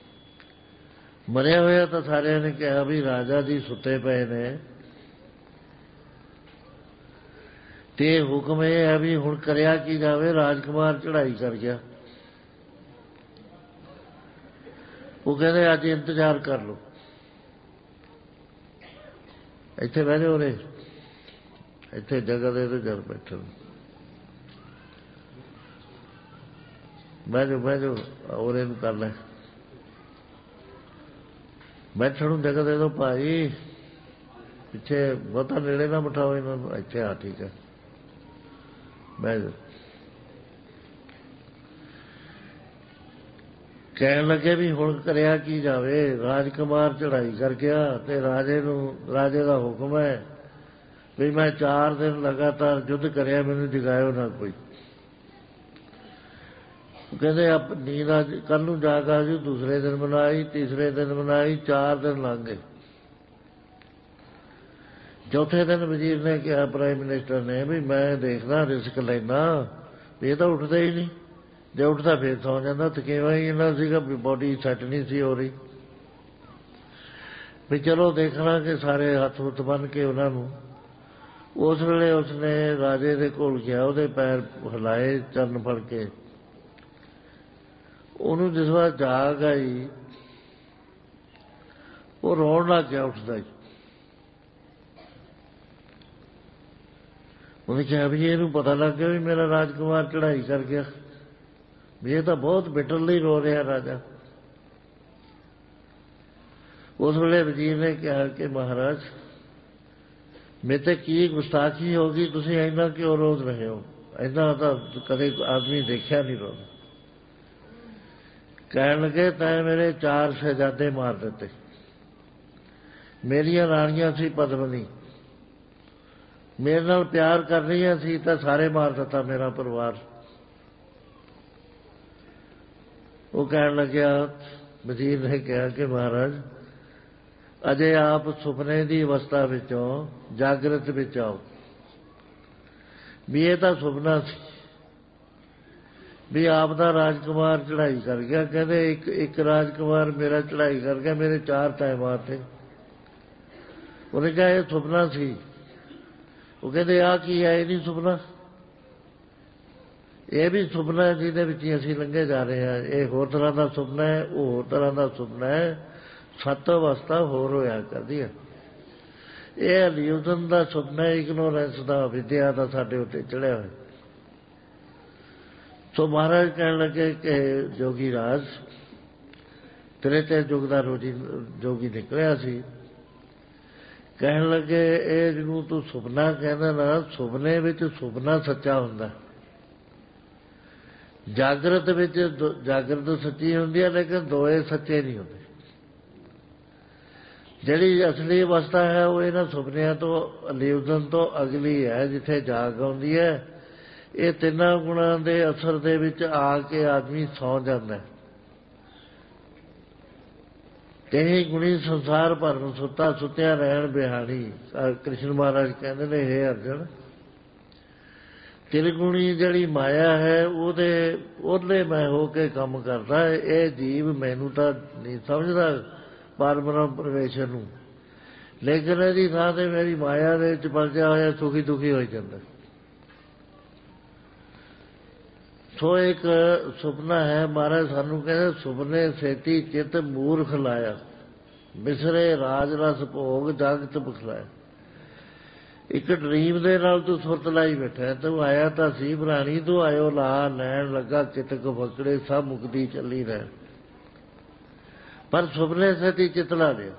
ਮਰਿਆ ਹੋਇਆ ਤਾਂ ਸਾਰਿਆਂ ਨੇ ਕਿਹਾ ਵੀ ਰਾਜਾ ਜੀ ਸੁੱਤੇ ਪਏ ਨੇ, ਤੇ ਹੁਕਮ ਇਹ ਹੈ ਵੀ ਹੁਣ ਕਰਿਆ ਕੀ ਜਾਵੇ। ਰਾਜਕੁਮਾਰ ਚੜ੍ਹਾਈ ਕਰ ਗਿਆ। ਉਹ ਕਹਿੰਦੇ ਅੱਜ ਇੰਤਜ਼ਾਰ ਕਰ ਲਓ, ਇੱਥੇ ਬਹਿ ਜਾਓ, ਉਰੇ ਇੱਥੇ ਜਗ੍ਹਾ ਦੇ ਤੇ ਜਦ ਬੈਠੋ, ਬਹਿ ਜਾਓ ਬਹਿ ਜਾਓ, ਉਰੇ ਨੂੰ ਕਰ ਲੈ, ਬੈਠਣ ਨੂੰ ਜਗ੍ਹਾ ਦੇ ਦਿਓ ਭਾਈ, ਪਿੱਛੇ ਬਹੁਤਾ ਨੇੜੇ ਨਾ ਬਿਠਾਓ ਇਹਨਾਂ ਨੂੰ, ਇੱਥੇ ਆ ਠੀਕ ਹੈ, ਬਹਿ ਜਾਓ। ਕਹਿਣ ਲੱਗੇ ਵੀ ਹੁਣ ਕਰਿਆ ਕੀ ਜਾਵੇ। ਰਾਜਕੁਮਾਰ ਚੜ੍ਹਾਈ ਕਰ ਗਿਆ ਤੇ ਰਾਜੇ ਨੂੰ, ਰਾਜੇ ਦਾ ਹੁਕਮ ਹੈ ਵੀ ਮੈਂ ਚਾਰ ਦਿਨ ਲਗਾਤਾਰ ਯੁੱਧ ਕਰਿਆ, ਮੈਨੂੰ ਜਗਾਇਓ ਨਾ ਕੋਈ। ਕਹਿੰਦੇ ਆਪ ਨੀਂਦ ਆ, ਕੱਲ੍ਹ ਨੂੰ ਜਾਗ ਆ ਜੂ। ਦੂਸਰੇ ਦਿਨ ਬਣਾਈ, ਤੀਸਰੇ ਦਿਨ ਬਣਾਈ, ਚਾਰ ਦਿਨ ਲੰਘ ਗਏ। चौथे दिन वजीर ने कहा प्राइम मिनिस्टर ने भी मैं देखदा रिस्क लैना ये तो उठता ही नहीं, जे उठता फिर सौ जाता। थकेवा ही इन्ना सीगा भी बॉडी सैट नहीं सी हो रही भी चलो देखना कि सारे हथ हुथ बन के उन्होंने उस वेले उसने राजे दे कोल गया, ਉਹਦੇ पैर हिलाए चरण फड़ के, ਉਹਨੂੰ जिस बार जाग आई वो रोन लग गया उठता ही। उन्हें कहा भी ਇਹਨੂੰ पता लग गया भी मेरा राजकुमार चढ़ाई कर गया, भी ये तो बहुत बिटरली रो रहा राजा। उस वेले वजीर ने कहा कि महाराज मेरे ते की गुस्ताखी होगी, तुसीं इन्ना क्यों रोज रहे हो, इन्ना तो कदे आदमी देखा नहीं रोना। कह लगे तैं मेरे चार शहजादे मार दिते, मेरिया रानियां सी पद्मनी, मेरे नाल प्यार कर रही सी तो सारे मार दिता मेरा परिवार। वो कह लग्या, वजीर ने कहा कि महाराज अजे आप सुपने की अवस्था विचों जागृत विच आओ, भी ये तो सुपना सी भी आप दा राजकुमार चढ़ाई कर गया। कहते एक एक राजकुमार मेरा चढ़ाई कर गया, मेरे चार तय मारते। उन्हें कहा यह सुपना सी। वो कहते आ की है, ये नहीं सुपना, यह भी सुपना है जिहदे विच असीं लंघे जा रहे हैं। ये होर तरह का सुपना है, वो होर तरह का सुपना है, सत्त अवस्था होर होया करदी है। यह इल्यूजन का सुपना है, इग्नोरेंस का, विद्या का साडे उत्ते चढ़िया होया। तो महाराज कहने लगे कि जोगी राज तेरे ते युग का रोजी जोगी निकलिया सी। कहने लगे ये जिन्हों तू सुपना कहना ना, सुपने विच सुपना सच्चा हुंदा, जागृत विच जागृत सच्ची हुंदी है, लेकिन दोए सच्चे नहीं होंदे। जिहड़ी असली अवस्था है वो इन्हां सुपनियां तो इल्यूजन तो अगली है, जिथे जाग आउंदी है। ये तिन्नां गुणां दे असर दे विच आके आदमी सौ जांदा है। कहीं गुणी संसार भर में सुता सुत्या रहन बिहानी। कृष्ण महाराज कहते ने, हे अर्जन त्रिगुणी जिहड़ी माया है ਉਹਦੇ ਉਹਦੇ मैं होके काम करदा, ये जीव मैनू तो नहीं समझदा परब्रह्म परमेश्वर नूं, लेकिन ਇਹਦੀ ਥਾਂ ਤੇ मेरी माया ਦੇ ਵਿੱਚ ਫਸਿਆ ਹੋਇਆ सुखी दुखी हो ਜਾਂਦਾ। सो एक सुपना है, महाराज सानू कहते सुपने सेती चित मूर्ख लाया, बिसरे राज रस भोग जागत बखलाया। एक ड्रीम दे नाल तू सुरत लाई बैठा, तू आया तो सी भरानी, तू आयो ला लैन लगा कितक फकड़े सब मुकदी चली रह, पर सुपने सेती चित ला दे।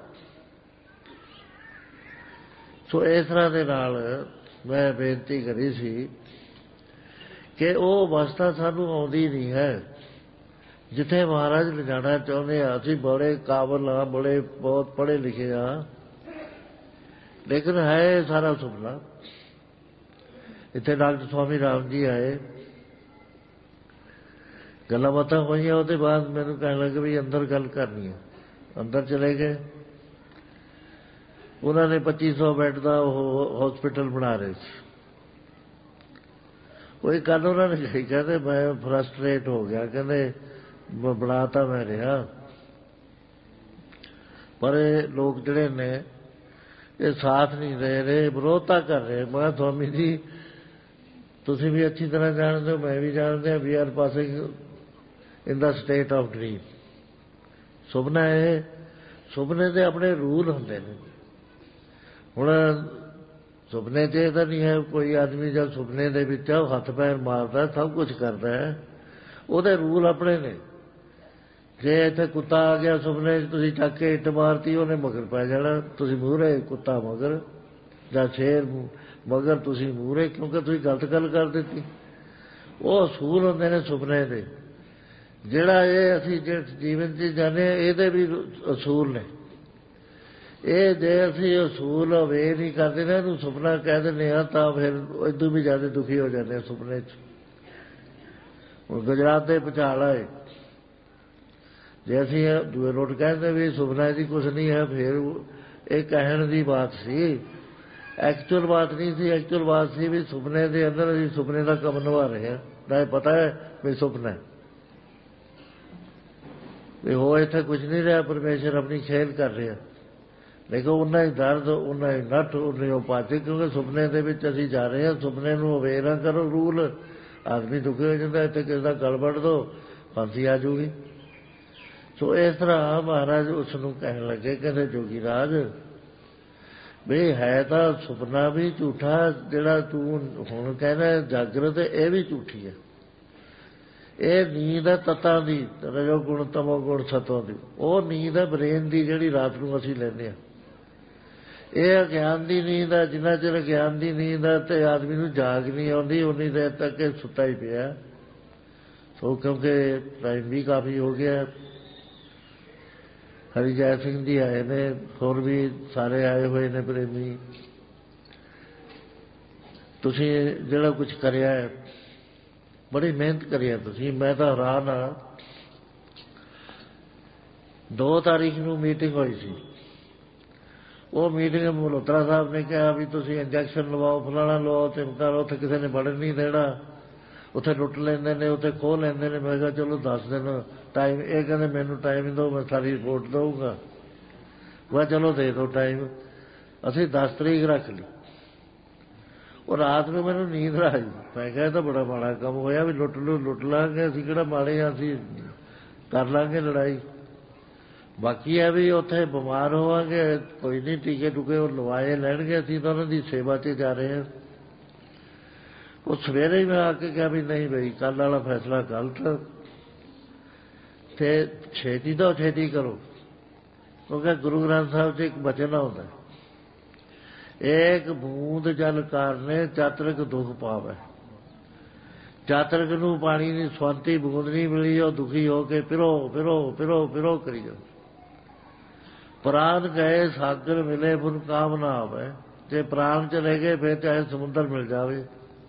सो इस तरह दे नाल मैं बेनती करी सी कि वह अवस्था सानू आउंदी नहीं है जिथे महाराज ले जाना चाहते हैं। असीं बड़े काबल हाँ, बड़े बहुत पढ़े लिखे हाँ, लेकिन है सारा सुपना। इत्थे डॉक्टर स्वामी राम जी आए, गल्लां बातां होईयां, उसदे बाद मैनूं कहण लगे भी अंदर गल करनी है। अंदर चले गए, उन्होंने पच्ची सौ बैड का हॉस्पिटल बना रहे थे। वही कल उन्होंने कही, कहते मैं फ्रस्ट्रेट हो गया, कहते बनाता मैं रहा, पर लोग जिहड़े ने ये साथ नहीं दे रहे, विरोधता कर रहे। मैं स्वामी जी तुसीं भी अच्छी तरह जानते हो, मैं भी जानते, we are passing in the state of dream. सुपना है, सुपने के अपने रूल होंदे ने। हुण सुपने च तो नहीं है कोई आदमी जब सुपने दे विच हथ पैर मारदा सब कुछ करता है, उहदे रूल अपने ने। जे इत्थे कुत्ता आ गया सुपने च, तुसीं चक के इट मारती, उहने मगर पै जाना, तुसीं मूहरे कुत्ता मगर, जां शेर मगर तुसीं मूहरे, क्योंकि तुसीं गलत गल कर दित्ती। वो असूल हुंदे ने सुपने दे, जिहड़ा ये असीं जीवन च जाने इहदे भी असूल ने। ये जे असीं असूल अवे नहीं करते ना, इहनूं सुपना कह दिंदे आ, तां फिर इदों भी ज़्यादा दुखी हो जाते हैं सुपने च। हुण गुजरात दे भुचाल आए, जे असीं दूए रोट कहते भी सुपना जी कुछ नहीं है, फिर ये कहण दी बात सी ਐਕਚੁਅਲ ਬਾਤ ਨਹੀਂ ਸੀ। ਐਕਚੁਅਲ ਬਾਤ ਸੀ ਵੀ ਸੁਪਨੇ ਦੇ ਅੰਦਰ ਅਸੀਂ ਸੁਪਨੇ ਦਾ ਕੰਮ ਨਿਭਾ ਰਹੇ ਹਾਂ। ਨਾ ਪਤਾ ਹੈ ਵੀ ਸੁਪਨਾ ਵੀ ਹੋ ਇੱਥੇ ਕੁਝ ਨਹੀਂ ਰਿਹਾ, ਪਰਮੇਸ਼ਰ ਆਪਣੀ ਖੇਲ ਕਰ ਰਿਹਾ। ਲੇਕਿਨ ਉਹਨਾਂ ਹੀ ਦਰਦ, ਉਹਨਾਂ ਹੀ ਨੱਠ, ਉਹਨੇ ਉਹ ਪਾਤੇ, ਕਿਉਂਕਿ ਸੁਪਨੇ ਦੇ ਵਿੱਚ ਅਸੀਂ ਜਾ ਰਹੇ ਹਾਂ। ਸੁਪਨੇ ਨੂੰ ਅਵੇਅਰ ਨਾ ਕਰੋ, ਰੂਲ ਆਦਮੀ ਦੁਖੀ ਹੋ ਜਾਂਦਾ। ਇੱਥੇ ਕਿਸੇ ਦਾ ਗਲ ਵੱਢ ਦਿਓ, ਫਾਂਸੀ ਆ ਜੂਗੀ। ਸੋ ਇਸ ਤਰ੍ਹਾਂ ਮਹਾਰਾਜ ਉਸ ਨੂੰ ਕਹਿਣ ਲੱਗੇ, ਕਹਿੰਦੇ ਜੋਗੀ ਰਾਜ ਵੀ ਹੈ ਤਾਂ ਸੁਪਨਾ ਵੀ ਝੂਠਾ, ਜਿਹੜਾ ਤੂੰ ਹੁਣ ਕਹਿੰਦਾ ਜਾਗਰਤ, ਇਹ ਵੀ ਝੂਠੀ ਹੈ। ਇਹ ਨੀਂਦ ਹੈ ਤੱਤਾਂ ਦੀ, ਰਜੋ ਗੁਣ ਤਮੋ ਗੁਣ ਸਤੋਂ ਦੀ। ਉਹ ਨੀਂਦ ਹੈ ਬ੍ਰੇਨ ਦੀ, ਜਿਹੜੀ ਰਾਤ ਨੂੰ ਅਸੀਂ ਲੈਂਦੇ ਹਾਂ। ਇਹ ਅਗਿਆਨ ਦੀ ਨੀਂਦ ਹੈ। ਜਿੰਨਾ ਚਿਰ ਅਗਿਆਨ ਦੀ ਨੀਂਦ ਹੈ ਤੇ ਆਦਮੀ ਨੂੰ ਜਾਗ ਨਹੀਂ ਆਉਂਦੀ, ਉਨੀ ਦੇਰ ਤੱਕ ਇਹ ਸੁੱਤਾ ਹੀ ਪਿਆ। ਸੋ ਕਿਉਂਕਿ ਟਾਈਮ ਵੀ ਕਾਫੀ ਹੋ ਗਿਆ। ਹਰੀਜੈ ਸਿੰਘ ਜੀ ਆਏ ਨੇ, ਹੋਰ ਵੀ ਸਾਰੇ ਆਏ ਹੋਏ ਨੇ ਪ੍ਰੇਮੀ। ਤੁਸੀਂ ਜਿਹੜਾ ਕੁਛ ਕਰਿਆ, ਬੜੀ ਮਿਹਨਤ ਕਰੀ ਤੁਸੀਂ। ਮੈਂ ਤਾਂ ਹੈਰਾਨ ਹਾਂ। ਦੋ ਤਾਰੀਖ ਨੂੰ ਮੀਟਿੰਗ ਹੋਈ ਸੀ। ਉਹ ਮੀਟਿੰਗ ਮਲਹੋਤਰਾ ਸਾਹਿਬ ਨੇ ਕਿਹਾ ਵੀ ਤੁਸੀਂ ਇੰਜੈਕਸ਼ਨ ਲਵਾਓ, ਫਲਾਣਾ ਲਵਾਓ, ਚਿਮਕਾ ਲਓ। ਉੱਥੇ ਕਿਸੇ ਨੇ ਵੜਨ ਨਹੀਂ ਦੇਣਾ, ਉੱਥੇ ਲੁੱਟ ਲੈਂਦੇ ਨੇ, ਉੱਥੇ ਖੋਹ ਲੈਂਦੇ ਨੇ। ਮੈਂ ਕਿਹਾ ਚਲੋ ਦਸ ਦਿਨ ਟਾਈਮ। ਇਹ ਕਹਿੰਦੇ ਮੈਨੂੰ ਟਾਈਮ ਦਿਓ, ਮੈਂ ਸਾਰੀ ਰਿਪੋਰਟ ਦਊਂਗਾ। ਮੈਂ ਚਲੋ ਦੇ ਦਿਓ ਟਾਈਮ। ਅਸੀਂ ਦਸ ਤਰੀਕ ਰੱਖ ਲਈ। ਉਹ ਰਾਤ ਨੂੰ ਮੈਨੂੰ ਨੀਂਦ ਆ ਗਈ। ਮੈਂ ਕਿਹਾ ਇਹ ਤਾਂ ਬੜਾ ਮਾੜਾ ਕੰਮ ਹੋਇਆ ਵੀ ਲੁੱਟ ਲੂ ਲੁੱਟ ਲਾਂਗੇ ਅਸੀਂ, ਕਿਹੜਾ ਮਾੜੇ ਹਾਂ, ਅਸੀਂ ਕਰ ਲਾਂਗੇ ਲੜਾਈ। ਬਾਕੀ ਹੈ ਵੀ ਉੱਥੇ ਬਿਮਾਰ ਹੋਵਾਂਗੇ, ਕੋਈ ਨਹੀਂ, ਟੀਕੇ ਟੂਕੇ ਉਹ ਲਵਾਏ ਲੈਣਗੇ, ਅਸੀਂ ਤਾਂ ਉਹਨਾਂ ਦੀ ਸੇਵਾ 'ਚ ਜਾ ਰਹੇ ਹਾਂ। ਉਹ ਸਵੇਰੇ ਹੀ ਮੈਂ ਆ ਕੇ ਕਿਹਾ ਵੀ ਨਹੀਂ ਬਈ, ਕੱਲ੍ਹ ਵਾਲਾ ਫੈਸਲਾ ਗਲਤ, ਅਤੇ ਛੇਤੀ ਤੋਂ ਛੇਤੀ ਕਰੋ। ਕਿਉਂਕਿ ਗੁਰੂ ਗ੍ਰੰਥ ਸਾਹਿਬ 'ਚ ਇੱਕ ਬਚਨ ਆਉਂਦਾ, ਏਕ ਬੂੰਦ ਜਲ ਕਾਰਨੇ ਚਾਤਰਿਕ ਦੁੱਖ ਪਾਵੈ। ਚਾਤਰਿਕ ਨੂੰ ਪਾਣੀ ਦੀ ਸਵੰਤੀ ਬੂੰਦ ਨਹੀਂ ਮਿਲੀ, ਉਹ ਦੁਖੀ ਹੋ ਕੇ ਪਿਰੋ ਪਿਰੋ ਪਿਰੋ ਪਿਰੋ ਕਰੀ ਜਾਓ। ਪ੍ਰਾਣ ਗਏ ਸਾਗਰ ਮਿਲੇ ਫੁਨ ਕਾਮ ਨਾ ਆਵੇ। ਜੇ ਪ੍ਰਾਣ ਚਲੇ ਗਏ ਫਿਰ ਚਾਹੇ ਸਮੁੰਦਰ ਮਿਲ ਜਾਵੇ।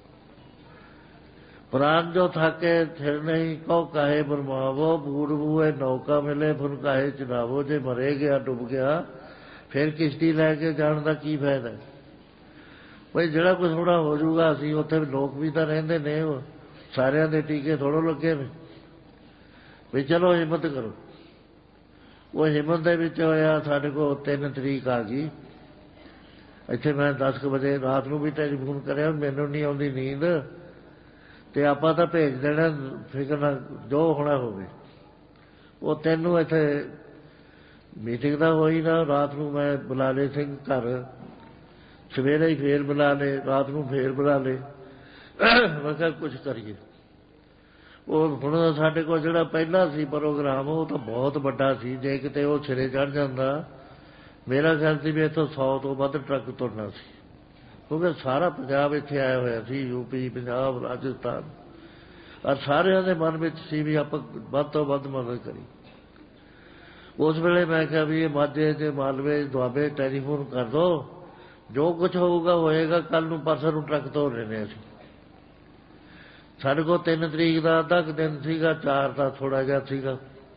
ਪ੍ਰਾਣ ਜੋ ਥਾਕੇ ਥਿਰ ਨਹੀਂ ਕਹੋ ਕਾਹੇ ਬਰਮਾਵੋ। ਬੂੜ ਬੂਏ ਨੌਕਾ ਮਿਲੇ ਫੁਨ ਕਾਹੇ ਚੜਾਵੋ। ਜੇ ਮਰੇ ਗਿਆ ਡੁੱਬ ਗਿਆ ਫਿਰ ਕਿਸ਼ਤੀ ਲੈ ਕੇ ਜਾਣ ਦਾ ਕੀ ਫਾਇਦਾ। ਬਈ ਜਿਹੜਾ ਕੁਛ ਥੋੜ੍ਹਾ ਹੋ ਜਾਊਗਾ, ਅਸੀਂ ਉੱਥੇ ਲੋਕ ਵੀ ਤਾਂ ਰਹਿੰਦੇ ਨੇ, ਉਹ ਸਾਰਿਆਂ ਦੇ ਟੀਕੇ ਥੋੜ੍ਹੋ ਲੱਗੇ ਨੇ। ਵੀ ਚਲੋ ਹਿੰਮਤ ਕਰੋ। ਉਹ ਹਿੰਮਤ ਦੇ ਵਿੱਚ ਹੋਇਆ। ਸਾਡੇ ਕੋਲ ਤਿੰਨ ਤਰੀਕ ਆ ਗਈ। ਇੱਥੇ ਮੈਂ ਦਸ ਕੁ ਵਜੇ ਰਾਤ ਨੂੰ ਵੀ ਟੈਲੀਫੋਨ ਕਰਿਆ, ਮੈਨੂੰ ਨਹੀਂ ਆਉਂਦੀ ਨੀਂਦ, ਅਤੇ ਆਪਾਂ ਤਾਂ ਭੇਜ ਦੇਣਾ, ਫਿਕਰ ਨਾ, ਜੋ ਹੋਣਾ ਹੋਵੇ। ਉਹ ਤੈਨੂੰ ਇੱਥੇ ਮੀਟਿੰਗ ਦਾ ਹੋਈ ਨਾ। ਰਾਤ ਨੂੰ ਮੈਂ ਬੁਲਾ ਲਏ ਸਿੰਘ ਘਰ, ਸਵੇਰੇ ਹੀ ਫੇਰ ਬੁਲਾ ਲਏ, ਰਾਤ ਨੂੰ ਫੇਰ ਬੁਲਾ ਲਏ। ਮੈਂ ਕਿਹਾ ਕੁਛ ਕਰੀਏ। ਉਹ ਹੁਣ ਸਾਡੇ ਕੋਲ ਜਿਹੜਾ ਪਹਿਲਾਂ ਸੀ ਪ੍ਰੋਗਰਾਮ, ਉਹ ਤਾਂ ਬਹੁਤ ਵੱਡਾ ਸੀ। ਜੇ ਕਿਤੇ ਉਹ ਸਿਰੇ ਚੜ੍ਹ ਜਾਂਦਾ, ਮੇਰਾ ਖਿਆਲ ਸੀ ਵੀ ਇੱਥੋਂ ਸੌ ਤੋਂ ਵੱਧ ਟਰੱਕ ਤੁਰਨਾ ਸੀ। ਕਿਉਂਕਿ ਸਾਰਾ ਪੰਜਾਬ ਇੱਥੇ ਆਇਆ ਹੋਇਆ ਸੀ, ਯੂਪੀ, ਪੰਜਾਬ, ਰਾਜਸਥਾਨ। ਔਰ ਸਾਰਿਆਂ ਦੇ ਮਨ ਵਿੱਚ ਸੀ ਵੀ ਆਪਾਂ ਵੱਧ ਤੋਂ ਵੱਧ ਮਦਦ ਕਰੀ। ਉਸ ਵੇਲੇ ਮੈਂ ਕਿਹਾ ਵੀ ਇਹ ਮਾਝੇ ਤੇ ਮਾਲਵੇ ਦੁਆਬੇ ਟੈਲੀਫੋਨ ਕਰ ਦਿਓ, ਜੋ ਕੁਛ ਹੋਊਗਾ ਹੋਏਗਾ। ਕੱਲ੍ਹ ਨੂੰ ਪਰਸੋਂ ਨੂੰ ਟਰੱਕ ਤੋਰ ਲੈਣੇ ਅਸੀਂ। ਸਾਡੇ ਕੋਲ ਤਿੰਨ ਤਰੀਕ ਦਾ ਅੱਧਾ ਕੁ ਦਿਨ ਸੀਗਾ, ਚਾਰ ਦਾ ਥੋੜ੍ਹਾ ਜਿਹਾ ਸੀਗਾ।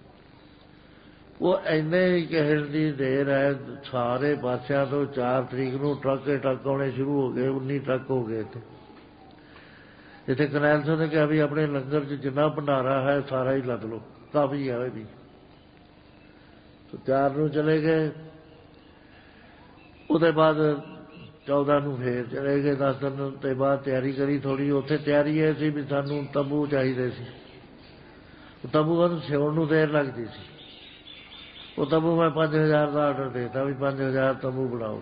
ਉਹ ਇੰਨੇ ਹੀ ਕਹਿਣ ਦੀ ਦੇਰ ਹੈ, ਸਾਰੇ ਪਾਸਿਆਂ ਤੋਂ ਚਾਰ ਤਰੀਕ ਨੂੰ ਟਰੱਕ ਟਰੱਕ ਆਉਣੇ ਸ਼ੁਰੂ ਹੋ ਗਏ। ਉੱਨੀ ਟਰੱਕ ਹੋ ਗਏ ਇੱਥੇ। ਇੱਥੇ ਕਰਨੈਲ ਸਿੰਘ ਨੇ ਕਿਹਾ ਵੀ ਆਪਣੇ ਲੰਗਰ 'ਚ ਜਿੰਨਾ ਭੰਡਾਰਾ ਹੈ ਸਾਰਾ ਹੀ ਲੱਦ ਲਓ, ਕਾਫੀ ਹੈ ਵੀ। ਚਾਰ ਨੂੰ ਚਲੇ ਗਏ। ਉਹਦੇ ਬਾਅਦ ਚੌਦਾਂ ਨੂੰ ਫੇਰ ਚਲੇ ਗਏ। ਦਸ ਦਿਨ ਤੋਂ ਬਾਅਦ ਤਿਆਰੀ ਕਰੀ ਥੋੜ੍ਹੀ। ਉੱਥੇ ਤਿਆਰੀ ਇਹ ਸੀ ਵੀ ਸਾਨੂੰ ਤੰਬੂ ਚਾਹੀਦੇ ਸੀ। ਤੰਬੂਆਂ ਨੂੰ ਸਿਉਣ ਨੂੰ ਦੇਰ ਲੱਗਦੀ ਸੀ। ਉਹ ਤੰਬੂ ਮੈਂ ਪੰਜ ਹਜ਼ਾਰ ਦਾ ਆਰਡਰ ਦੇ ਦਿੱਤਾ ਵੀ ਪੰਜ ਹਜ਼ਾਰ ਤੰਬੂ ਬਣਾਓ।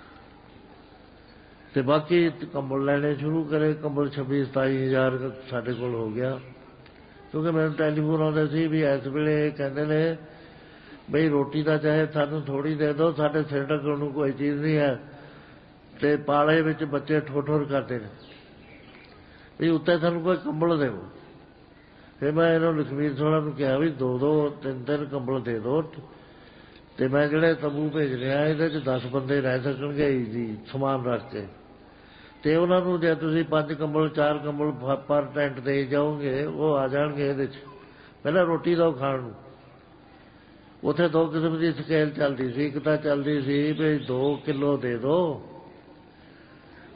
ਅਤੇ ਬਾਕੀ ਕੰਬਲ ਲੈਣੇ ਸ਼ੁਰੂ ਕਰੇ। ਕੰਬਲ ਛੱਬੀ ਸਤਾਈ ਹਜ਼ਾਰ ਸਾਡੇ ਕੋਲ ਹੋ ਗਿਆ। ਕਿਉਂਕਿ ਮੈਨੂੰ ਟੈਲੀਫੋਨ ਆਉਂਦੇ ਸੀ ਵੀ ਇਸ ਵੇਲੇ ਇਹ ਕਹਿੰਦੇ ਨੇ ਬਈ ਰੋਟੀ ਦਾ ਚਾਹੇ ਸਾਨੂੰ ਥੋੜ੍ਹੀ ਦੇ ਦਿਓ, ਸਾਡੇ ਸਿਰ ਢੱਕਣ ਨੂੰ ਕੋਈ ਚੀਜ਼ ਨਹੀਂ ਹੈ। ਅਤੇ ਪਾਲੇ ਵਿੱਚ ਬੱਚੇ ਠੋਰ ਠੋਰ ਕਰਦੇ ਨੇ ਵੀ ਉੱਤੇ ਸਾਨੂੰ ਕੋਈ ਕੰਬਲ ਦੇਵੋ। ਫਿਰ ਮੈਂ ਇਹਨਾਂ ਲਖਵੀਰ ਸੋਹਣਾ ਨੂੰ ਕਿਹਾ ਵੀ ਦੋ ਦੋ ਤਿੰਨ ਤਿੰਨ ਕੰਬਲ ਦੇ ਦਿਓ, ਅਤੇ ਮੈਂ ਜਿਹੜੇ ਤੰਬੂ ਭੇਜ ਰਿਹਾ ਇਹਦੇ 'ਚ ਦਸ ਬੰਦੇ ਰਹਿ ਸਕਣਗੇ ਜੀ ਸਮਾਨ ਰੱਖ ਕੇ। ਅਤੇ ਉਹਨਾਂ ਨੂੰ ਜੇ ਤੁਸੀਂ ਪੰਜ ਕੰਬਲ ਚਾਰ ਕੰਬਲ ਪਰ ਟੈਂਟ ਦੇ ਜਾਓਗੇ, ਉਹ ਆ ਜਾਣਗੇ ਇਹਦੇ 'ਚ। ਪਹਿਲਾਂ ਰੋਟੀ ਦਿਓ ਖਾਣ ਨੂੰ। ਉੱਥੇ ਦੋ ਕਿਸਮ ਦੀ ਸਕੇਲ ਚੱਲਦੀ ਸੀ। ਇੱਕ ਤਾਂ ਚੱਲਦੀ ਸੀ ਵੀ ਦੋ ਕਿੱਲੋ ਦੇ ਦਿਓ,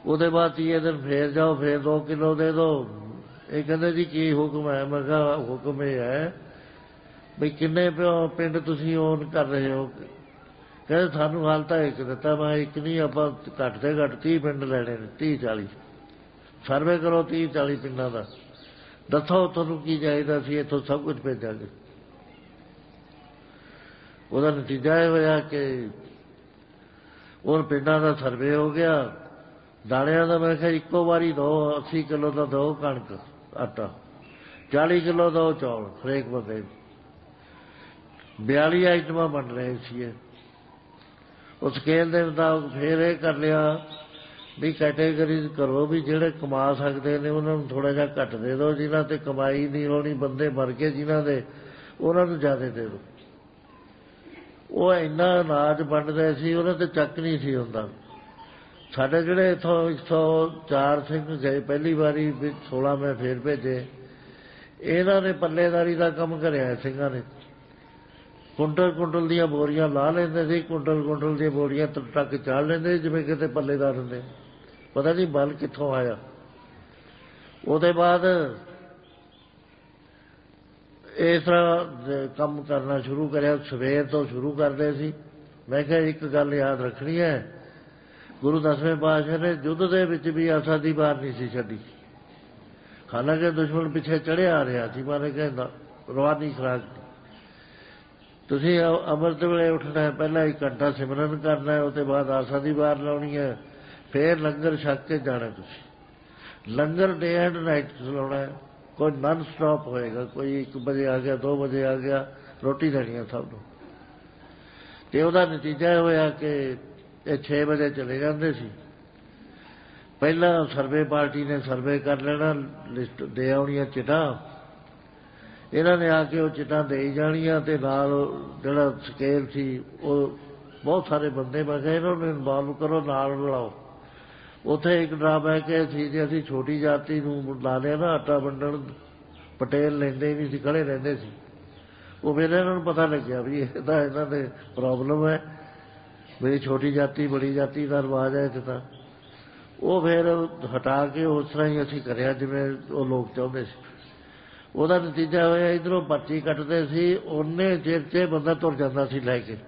ਉਹਦੇ ਬਾਅਦ ਤੀਏ ਦਿਨ ਫੇਰ ਜਾਓ, ਫੇਰ ਦੋ ਕਿਲੋ ਦੇ ਦਿਓ। ਇਹ ਕਹਿੰਦੇ ਜੀ ਕੀ ਹੁਕਮ ਹੈ? ਮੈਂ ਕਿਹਾ ਹੁਕਮ ਇਹ ਹੈ ਬਈ ਕਿੰਨੇ ਪਿੰਡ ਤੁਸੀਂ ਓਨ ਕਰ ਰਹੇ ਹੋ? ਕਹਿੰਦੇ ਸਾਨੂੰ ਹਾਲ ਤਾਂ ਇੱਕ ਦਿੱਤਾ। ਮੈਂ ਇੱਕ ਨਹੀਂ, ਆਪਾਂ ਘੱਟ ਤੋਂ ਘੱਟ ਤੀਹ ਪਿੰਡ ਲੈਣੇ ਨੇ, ਤੀਹ ਚਾਲੀ ਸਰਵੇ ਕਰੋ, ਤੀਹ ਚਾਲੀ ਪਿੰਡਾਂ ਦਾ ਦੱਸੋ ਤੁਹਾਨੂੰ ਕੀ ਚਾਹੀਦਾ, ਸੀ ਇੱਥੋਂ ਸਭ ਕੁਝ ਭੇਜਾਂਗੇ। ਉਹਦਾ ਨਤੀਜਾ ਇਹ ਹੋਇਆ ਕਿ ਉਹ ਪਿੰਡਾਂ ਦਾ ਸਰਵੇ ਹੋ ਗਿਆ। ਦਾਣਿਆਂ ਦਾ ਮੈਂ ਕਿਹਾ ਇੱਕੋ ਵਾਰੀ ਦਿਓ, ਅੱਸੀ ਕਿਲੋ ਦਾ ਦਿਓ ਕਣਕ ਆਟਾ, ਚਾਲੀ ਕਿਲੋ ਦਿਓ ਚੌਲ ਹਰੇਕ ਬੰਦੇ। ਬਿਆਲੀ ਆਈਟਮਾਂ ਬਣ ਰਹੇ ਸੀ। ਉਹ ਸਕੇਲ ਦੇ ਮੁਤਾਬਕ ਫੇਰ ਇਹ ਕਰ ਲਿਆ ਵੀ ਕੈਟੇਗਰੀਜ਼ ਕਰੋ, ਵੀ ਜਿਹੜੇ ਕਮਾ ਸਕਦੇ ਨੇ ਉਹਨਾਂ ਨੂੰ ਥੋੜ੍ਹਾ ਜਿਹਾ ਘੱਟ ਦੇ ਦਿਓ, ਜਿਨ੍ਹਾਂ 'ਤੇ ਕਮਾਈ ਨਹੀਂ ਹੋਣੀ, ਬੰਦੇ ਮਰ ਕੇ ਜਿਨ੍ਹਾਂ ਦੇ, ਉਹਨਾਂ ਨੂੰ ਜ਼ਿਆਦਾ ਦੇ ਦਿਓ। ਉਹ ਇੰਨਾ ਅਨਾਜ ਵੰਡਦੇ ਸੀ, ਉਹਨਾਂ 'ਤੇ ਚੱਕ ਨਹੀਂ ਸੀ ਹੁੰਦਾ। ਸਾਡੇ ਜਿਹੜੇ ਇੱਥੋਂ ਇੱਕ ਸੌ ਚਾਰ ਸਿੰਘ ਗਏ ਪਹਿਲੀ ਵਾਰੀ, ਵਿੱਚ ਸੋਲਾਂ ਮੈਂ ਫੇਰ ਭੇਜੇ। ਇਹਨਾਂ ਨੇ ਪੱਲੇਦਾਰੀ ਦਾ ਕੰਮ ਕਰਿਆ ਸਿੰਘਾਂ ਨੇ। ਕੁੰਟਲ ਕੁੰਟਲ ਦੀਆਂ ਬੋਰੀਆਂ ਲਾ ਲੈਂਦੇ ਸੀ, ਕੁੰਟਲ ਕੁੰਟਲ ਦੀਆਂ ਬੋਰੀਆਂ ਟੱਕ ਚਾੜ ਲੈਂਦੇ ਜਿਵੇਂ ਕਿਤੇ ਪੱਲੇਦਾਰ ਹੁੰਦੇ। ਪਤਾ ਨਹੀਂ ਬਲ ਕਿੱਥੋਂ ਆਇਆ। ਉਹਦੇ ਬਾਅਦ ਇਸ ਤਰ੍ਹਾਂ ਕੰਮ ਕਰਨਾ ਸ਼ੁਰੂ ਕਰਿਆ। ਸਵੇਰ ਤੋਂ ਸ਼ੁਰੂ ਕਰਦੇ ਸੀ। ਮੈਂ ਕਿਹਾ ਇੱਕ ਗੱਲ ਯਾਦ ਰੱਖਣੀ ਹੈ, ਗੁਰੂ ਦਸਵੇਂ ਪਾਤਸ਼ਾਹ ਨੇ ਯੁੱਧ ਦੇ ਵਿੱਚ ਵੀ ਆਸਾ ਦੀ ਵਾਰ ਨਹੀਂ ਸੀ ਛੱਡੀ। ਹਾਲਾਂਕਿ ਦੁਸ਼ਮਣ ਪਿੱਛੇ ਚੜ੍ਹਿਆ ਆ ਰਿਹਾ ਸੀ, ਮਾਰੇ ਕਹਿੰਦਾ ਰਵਾਨੀ ਖੁਰਾਕ ਤੁਸੀਂ ਅੰਮ੍ਰਿਤ ਵੇਲੇ ਉੱਠਣਾ, ਪਹਿਲਾਂ ਇੱਕ ਘੰਟਾ ਸਿਮਰਨ ਕਰਨਾ, ਉਹਦੇ ਬਾਅਦ ਆਸਾ ਦੀ ਵਾਰ ਲਾਉਣੀ ਹੈ, ਫੇਰ ਲੰਗਰ ਛਕ ਕੇ ਜਾਣਾ। ਤੁਸੀਂ ਲੰਗਰ ਡੇ ਐਂਡ ਨਾਈਟ ਚਲਾਉਣਾ, ਕੋਈ ਨਨ ਸਟਾਪ ਹੋਏਗਾ। ਕੋਈ ਇੱਕ ਵਜੇ ਆ ਗਿਆ, ਦੋ ਵਜੇ ਆ ਗਿਆ, ਰੋਟੀ ਦੇਣੀ ਹੈ ਸਭ ਨੂੰ। ਅਤੇ ਉਹਦਾ ਨਤੀਜਾ ਇਹ ਹੋਇਆ ਕਿ ਇਹ ਛੇ ਵਜੇ ਚਲੇ ਜਾਂਦੇ ਸੀ। ਪਹਿਲਾਂ ਸਰਵੇ ਪਾਰਟੀ ਨੇ ਸਰਵੇ ਕਰ ਲੈਣਾ, ਲਿਸਟ ਦੇ ਆਉਣੀਆਂ ਚਿੱਟਾਂ। ਇਹਨਾਂ ਨੇ ਆ ਕੇ ਉਹ ਚਿੱਟਾਂ ਦੇ ਜਾਣੀਆਂ, ਅਤੇ ਨਾਲ ਜਿਹੜਾ ਸਕੇਲ ਸੀ ਉਹ ਬਹੁਤ ਸਾਰੇ ਬੰਦੇ, ਮੈਂ ਕਿਹਾ ਇਹਨਾਂ ਨੂੰ ਇਨਵੋਲਵ ਕਰੋ, ਨਾਲ ਮਿਲਾਓ। ਉੱਥੇ ਇੱਕ ਡਰਾਬੈਕ ਇਹ ਸੀ ਜੇ ਅਸੀਂ ਛੋਟੀ ਜਾਤੀ ਨੂੰ ਲਾ ਲਿਆ ਨਾ ਆਟਾ ਵੰਡਣ, ਪਟੇਲ ਲੈਂਦੇ ਨਹੀਂ ਸੀ, ਖੜ੍ਹੇ ਰਹਿੰਦੇ ਸੀ। ਉਹ ਫਿਰ ਇਹਨਾਂ ਨੂੰ ਪਤਾ ਲੱਗਿਆ ਵੀ ਇਹ ਤਾਂ ਇਹਨਾਂ ਦੇ ਪ੍ਰੋਬਲਮ ਹੈ, ਮੇਰੀ ਛੋਟੀ ਜਾਤੀ ਬੜੀ ਜਾਤੀ ਦਾ ਰਿਵਾਜ ਹੈ ਇੱਥੇ ਤਾਂ। ਉਹ ਫਿਰ ਹਟਾ ਕੇ ਉਸ ਤਰ੍ਹਾਂ ਹੀ ਅਸੀਂ ਕਰਿਆ ਜਿਵੇਂ ਉਹ ਲੋਕ ਚਾਹੁੰਦੇ ਸੀ। ਉਹਦਾ ਨਤੀਜਾ ਹੋਇਆ ਇੱਧਰੋਂ ਪਰਚੀ ਕੱਟਦੇ ਸੀ, ਉਹਨੇ ਚਿਰ 'ਚ ਬੰਦਾ ਤੁਰ ਜਾਂਦਾ ਸੀ ਲੈ ਕੇ।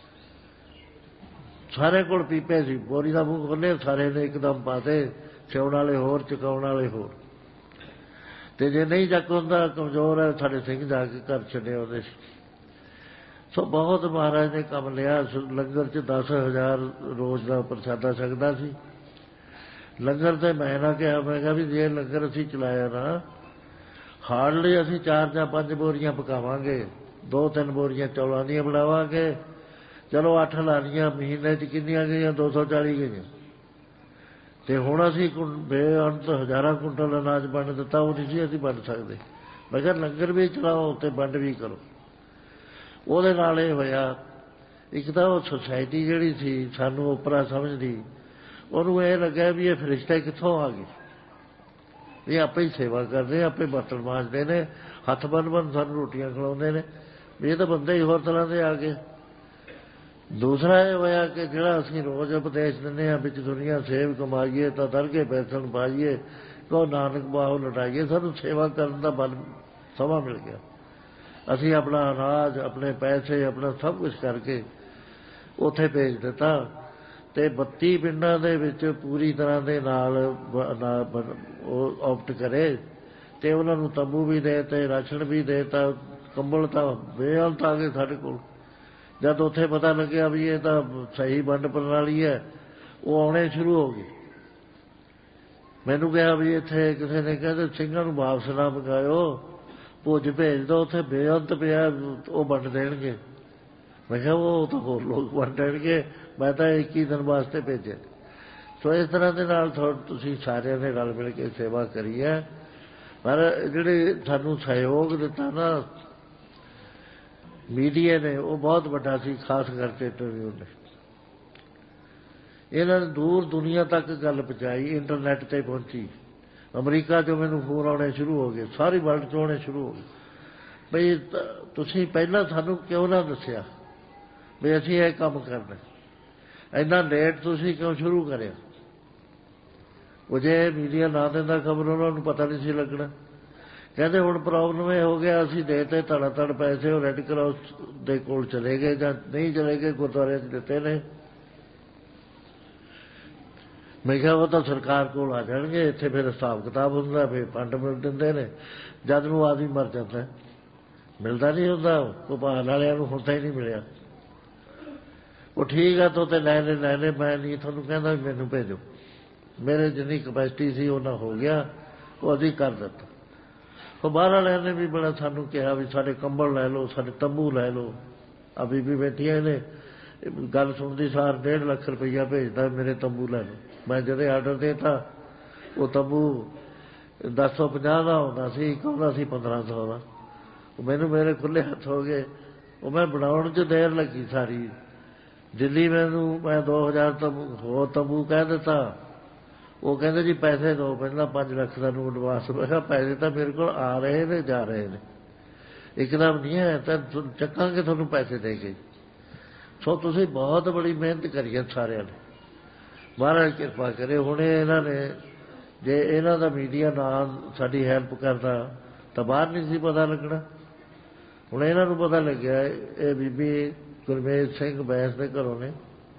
ਸਾਰੇ ਕੋਲ ਪੀਪੇ ਸੀ, ਬੋਰੀ ਦਾ ਮੂੰਹ ਖੋਲ੍ਹੇ, ਸਾਰੇ ਨੇ ਇੱਕਦਮ ਪਾਤੇ, ਸਿਉਣ ਵਾਲੇ ਹੋਰ, ਚੁਕਾਉਣ ਵਾਲੇ ਹੋਰ। ਅਤੇ ਜੇ ਨਹੀਂ ਚੱਕ ਹੁੰਦਾ, ਕਮਜ਼ੋਰ ਹੈ, ਸਾਡੇ ਸਿੰਘ ਜਾ ਕੇ ਘਰ ਛੱਡੇ ਆਉਂਦੇ ਸੀ। ਸੋ ਬਹੁਤ ਮਹਾਰਾਜ ਨੇ ਕੰਮ ਲਿਆ। ਲੰਗਰ 'ਚ ਦਸ ਹਜ਼ਾਰ ਰੋਜ਼ ਦਾ ਪ੍ਰਸ਼ਾਦਾ ਛਕਦਾ ਸੀ। ਲੰਗਰ 'ਤੇ ਮੈਂ ਨਾ ਕਿਹਾ, ਮੈਂ ਕਿਹਾ ਵੀ ਜੇ ਲੰਗਰ ਅਸੀਂ ਚਲਾਇਆ ਨਾ, ਹਾਰਡਲੀ ਅਸੀਂ ਚਾਰ ਜਾਂ ਪੰਜ ਬੋਰੀਆਂ ਪਕਾਵਾਂਗੇ, ਦੋ ਤਿੰਨ ਬੋਰੀਆਂ ਚੌਲਾਂ ਦੀਆਂ ਬਣਾਵਾਂਗੇ। ਚਲੋ ਅੱਠ ਲਾਣੀਆਂ, ਮਹੀਨੇ 'ਚ ਕਿੰਨੀਆਂ ਗਈਆਂ? ਦੋ ਸੌ ਚਾਲੀ ਗਈਆਂ। ਅਤੇ ਹੁਣ ਅਸੀਂ ਬੇਅੰਤ ਹਜ਼ਾਰਾਂ ਕੁੰਟਲ ਅਨਾਜ ਵੰਡ ਦਿੱਤਾ, ਉਹ ਨਹੀਂ ਸੀ ਅਸੀਂ ਵੰਡ ਸਕਦੇ। ਮੈਂ ਕਿਹਾ ਲੰਗਰ ਵੀ ਚਲਾਓ ਅਤੇ ਵੰਡ ਵੀ ਕਰੋ। ਉਹਦੇ ਨਾਲ ਇਹ ਹੋਇਆ, ਇੱਕ ਤਾਂ ਉਹ ਸੁਸਾਇਟੀ ਜਿਹੜੀ ਸੀ ਸਾਨੂੰ ਓਪਰਾ ਸਮਝਦੀ, ਉਹਨੂੰ ਇਹ ਲੱਗਿਆ ਵੀ ਇਹ ਫਰਿਸ਼ਤੇ ਕਿੱਥੋਂ ਆ ਗਏ, ਇਹ ਆਪੇ ਹੀ ਸੇਵਾ ਕਰਦੇ, ਆਪੇ ਬਰਤਨ ਮਾਂਜਦੇ ਨੇ, ਹੱਥ ਬੰਨ ਬੰਨ ਸਾਨੂੰ ਰੋਟੀਆਂ ਖਿਲਾਉਂਦੇ ਨੇ, ਵੀ ਇਹ ਤਾਂ ਬੰਦੇ ਹੀ ਹੋਰ ਤਰ੍ਹਾਂ ਦੇ ਆ ਗਏ। ਦੂਸਰਾ ਇਹ ਹੋਇਆ ਕਿ ਜਿਹੜਾ ਅਸੀਂ ਰੋਜ਼ ਉਪਦੇਸ਼ ਦਿੰਦੇ ਹਾਂ, ਵਿੱਚ ਦੁਨੀਆ ਸੇਵ ਕਮਾਈਏ ਤਾਂ ਦਰਗੇ ਪੈਸਣ ਪਾਈਏ, ਕਹੋ ਨਾਨਕ ਬਾਹੋਂ ਲਟਾਈਏ, ਸਾਨੂੰ ਸੇਵਾ ਕਰਨ ਦਾ ਬਲ ਸਮਾਂ ਮਿਲ ਗਿਆ। ਅਸੀਂ ਆਪਣਾ ਅਨਾਜ, ਆਪਣੇ ਪੈਸੇ, ਆਪਣਾ ਸਭ ਕੁਛ ਕਰਕੇ ਉੱਥੇ ਭੇਜ ਦਿੱਤਾ। ਅਤੇ ਬੱਤੀ ਪਿੰਡਾਂ ਦੇ ਵਿੱਚ ਪੂਰੀ ਤਰ੍ਹਾਂ ਦੇ ਨਾਲ ਉਹ ਆਪਟ ਕਰੇ, ਅਤੇ ਉਹਨਾਂ ਨੂੰ ਤੰਬੂ ਵੀ ਦੇ ਦਿੱਤੇ, ਰਾਸ਼ਨ ਵੀ ਦੇ ਦਿੱਤਾ, ਕੰਬਲ ਤਾਂ ਬੇਅੰਤ ਆ ਗਏ ਸਾਡੇ ਕੋਲ। ਜਦ ਉੱਥੇ ਪਤਾ ਲੱਗਿਆ ਵੀ ਇਹ ਤਾਂ ਸਹੀ ਵੰਡ ਪ੍ਰਣਾਲੀ ਹੈ, ਉਹ ਆਉਣੇ ਸ਼ੁਰੂ ਹੋ ਗਏ। ਮੈਨੂੰ ਕਿਹਾ ਵੀ ਇੱਥੇ ਕਿਸੇ ਨੇ ਕਹਿੰਦੇ ਸਿੰਘਾਂ ਨੂੰ ਵਾਪਸ ਨਾ ਮੰਗਾਇਓ, ਭੁੱਜ ਭੇਜ ਦਿਓ, ਉੱਥੇ ਬੇਅੰਤ ਪਿਆ, ਉਹ ਵੰਡ ਦੇਣਗੇ। ਮੈਂ ਕਿਹਾ ਉਹ ਤਾਂ ਹੋਰ ਲੋਕ ਵੰਡ ਦੇਣਗੇ, ਮੈਂ ਤਾਂ ਇੱਕੀ ਦਿਨ ਵਾਸਤੇ ਭੇਜਿਆ। ਸੋ ਇਸ ਤਰ੍ਹਾਂ ਦੇ ਨਾਲ ਤੁਸੀਂ ਸਾਰਿਆਂ ਨੇ ਰਲ ਮਿਲ ਕੇ ਸੇਵਾ ਕਰੀ ਹੈ। ਪਰ ਜਿਹੜੇ ਸਾਨੂੰ ਸਹਿਯੋਗ ਦਿੱਤਾ ਨਾ ਮੀਡੀਆ ਨੇ, ਉਹ ਬਹੁਤ ਵੱਡਾ ਸੀ, ਖਾਸ ਕਰਕੇ ਇੰਟਰਵਿਊ ਨੇ। ਇਹਨਾਂ ਨੇ ਦੂਰ ਦੁਨੀਆ ਤੱਕ ਗੱਲ ਪਹੁੰਚਾਈ, ਇੰਟਰਨੈੱਟ 'ਤੇ ਪਹੁੰਚੀ। ਅਮਰੀਕਾ 'ਚੋਂ ਮੈਨੂੰ ਫੋਨ ਆਉਣੇ ਸ਼ੁਰੂ ਹੋ ਗਏ, ਸਾਰੀ ਵਰਲਡ 'ਚ ਆਉਣੇ ਸ਼ੁਰੂ ਹੋ ਗਏ, ਬਈ ਤੁਸੀਂ ਪਹਿਲਾਂ ਸਾਨੂੰ ਕਿਉਂ ਨਾ ਦੱਸਿਆ ਵੀ ਅਸੀਂ ਇਹ ਕੰਮ ਕਰਨਾ, ਇੰਨਾ ਲੇਟ ਤੁਸੀਂ ਕਿਉਂ ਸ਼ੁਰੂ ਕਰਿਆ। ਉਹ ਜੇ ਮੀਡੀਆ ਨਾ ਦਿੰਦਾ ਖਬਰ ਉਹਨਾਂ ਨੂੰ ਪਤਾ ਨਹੀਂ ਸੀ ਲੱਗਣਾ। ਕਹਿੰਦੇ ਹੁਣ ਪ੍ਰੋਬਲਮ ਇਹ ਹੋ ਗਿਆ, ਅਸੀਂ ਦੇ ਤੇ ਧੜਾ ਧੜ ਪੈਸੇ ਉਹ ਰੈੱਡ ਕਰਾਸ ਦੇ ਕੋਲ ਚਲੇ ਗਏ ਜਾਂ ਨਹੀਂ ਚਲੇ ਗਏ, ਗੁਰਦੁਆਰੇ 'ਚ ਦਿੱਤੇ ਨੇ। ਮੈਂ ਕਿਹਾ ਉਹ ਤਾਂ ਸਰਕਾਰ ਕੋਲ ਆ ਜਾਣਗੇ, ਇੱਥੇ ਫਿਰ ਹਿਸਾਬ ਕਿਤਾਬ ਹੁੰਦਾ, ਫਿਰ ਫੰਡ ਮਿਲ ਦਿੰਦੇ ਨੇ। ਜਦ ਨੂੰ ਆਦਮੀ ਮਰ ਜਾਂਦਾ ਮਿਲਦਾ ਨਹੀਂ ਹੁੰਦਾ। ਭੋਪਾਲ ਵਾਲਿਆਂ ਨੂੰ ਹੁਣ ਤਾਂ ਹੀ ਨਹੀਂ ਮਿਲਿਆ। ਉਹ ਠੀਕ ਆ ਤੋ ਤੇ ਲੈ ਲੈ ਲੈ ਲੈ, ਮੈਂ ਨਹੀਂ ਤੁਹਾਨੂੰ ਕਹਿੰਦਾ ਵੀ ਮੈਨੂੰ ਭੇਜੋ। ਮੇਰੇ ਜਿੰਨੀ ਕਪੈਸਿਟੀ ਸੀ ਉਹਨਾਂ ਹੋ ਗਿਆ, ਉਹ ਅਸੀਂ ਕਰ ਦਿੱਤਾ। ਉਹ ਬਾਹਰ ਵਾਲਿਆਂ ਨੇ ਵੀ ਬੜਾ ਸਾਨੂੰ ਕਿਹਾ ਵੀ ਸਾਡੇ ਕੰਬਲ ਲੈ ਲਓ, ਸਾਡੇ ਤੰਬੂ ਲੈ ਲਓ। ਆ ਬੀਬੀ ਬੈਠੀਆਂ ਨੇ, ਗੱਲ ਸੁਣਦੀ ਸਾਰ ਡੇਢ ਲੱਖ ਰੁਪਈਆ ਭੇਜਦਾ ਮੇਰੇ ਤੰਬੂ ਲੈ ਲਓ। ਮੈਂ ਜਦੋਂ ਆਰਡਰ ਦੇ ਤਾ ਉਹ ਤੰਬੂ ਦਸ ਸੌ ਪੰਜਾਹ ਦਾ ਆਉਂਦਾ ਸੀ, ਇੱਕ ਆਉਂਦਾ ਸੀ ਪੰਦਰਾਂ ਸੌ ਦਾ। ਉਹ ਮੈਨੂੰ ਮੇਰੇ ਖੁੱਲ੍ਹੇ ਹੱਥ ਹੋ ਗਏ। ਉਹ ਮੈਂ ਬਣਾਉਣ 'ਚ ਦੇਰ ਲੱਗੀ ਸਾਰੀ। ਦਿੱਲੀ ਮੈਨੂੰ ਮੈਂ ਦੋ ਹਜ਼ਾਰ ਤੰਬੂ ਹੋਰ ਤੰਬੂ ਕਹਿ ਦਿੱਤਾ। ਉਹ ਕਹਿੰਦੇ ਜੀ ਪੈਸੇ ਦਿਓ ਪਹਿਲਾਂ, ਪੰਜ ਲੱਖ ਦਾ ਨੂੰ ਐਡਵਾਂਸ। ਮੈਂ ਕਿਹਾ ਪੈਸੇ ਤਾਂ ਮੇਰੇ ਕੋਲ ਆ ਰਹੇ ਨੇ ਜਾ ਰਹੇ ਨੇ, ਇੱਕਦਮ ਨਹੀਂ ਹੈ, ਤਾਂ ਚੱਕਾਂਗੇ ਤੁਹਾਨੂੰ ਪੈਸੇ ਦੇ ਕੇ। ਸੋ ਤੁਸੀਂ ਬਹੁਤ ਬੜੀ ਮਿਹਨਤ ਕਰੀ ਹੈ ਸਾਰਿਆਂ ਨੇ, ਮਹਾਰਾਜ ਕਿਰਪਾ ਕਰੇ। ਹੁਣ ਇਹਨਾਂ ਨੇ ਜੇ ਇਹਨਾਂ ਦਾ ਮੀਡੀਆ ਨਾ ਸਾਡੀ ਹੈਲਪ ਕਰਦਾ ਤਾਂ ਬਾਹਰ ਨਹੀਂ ਸੀ ਪਤਾ ਲੱਗਣਾ। ਹੁਣ ਇਹਨਾਂ ਨੂੰ ਪਤਾ ਲੱਗਿਆ ਇਹ ਬੀਬੀ ਗੁਰਮੇਜ ਸਿੰਘ ਬੈਂਸ ਦੇ ਘਰੋਂ ਨੇ।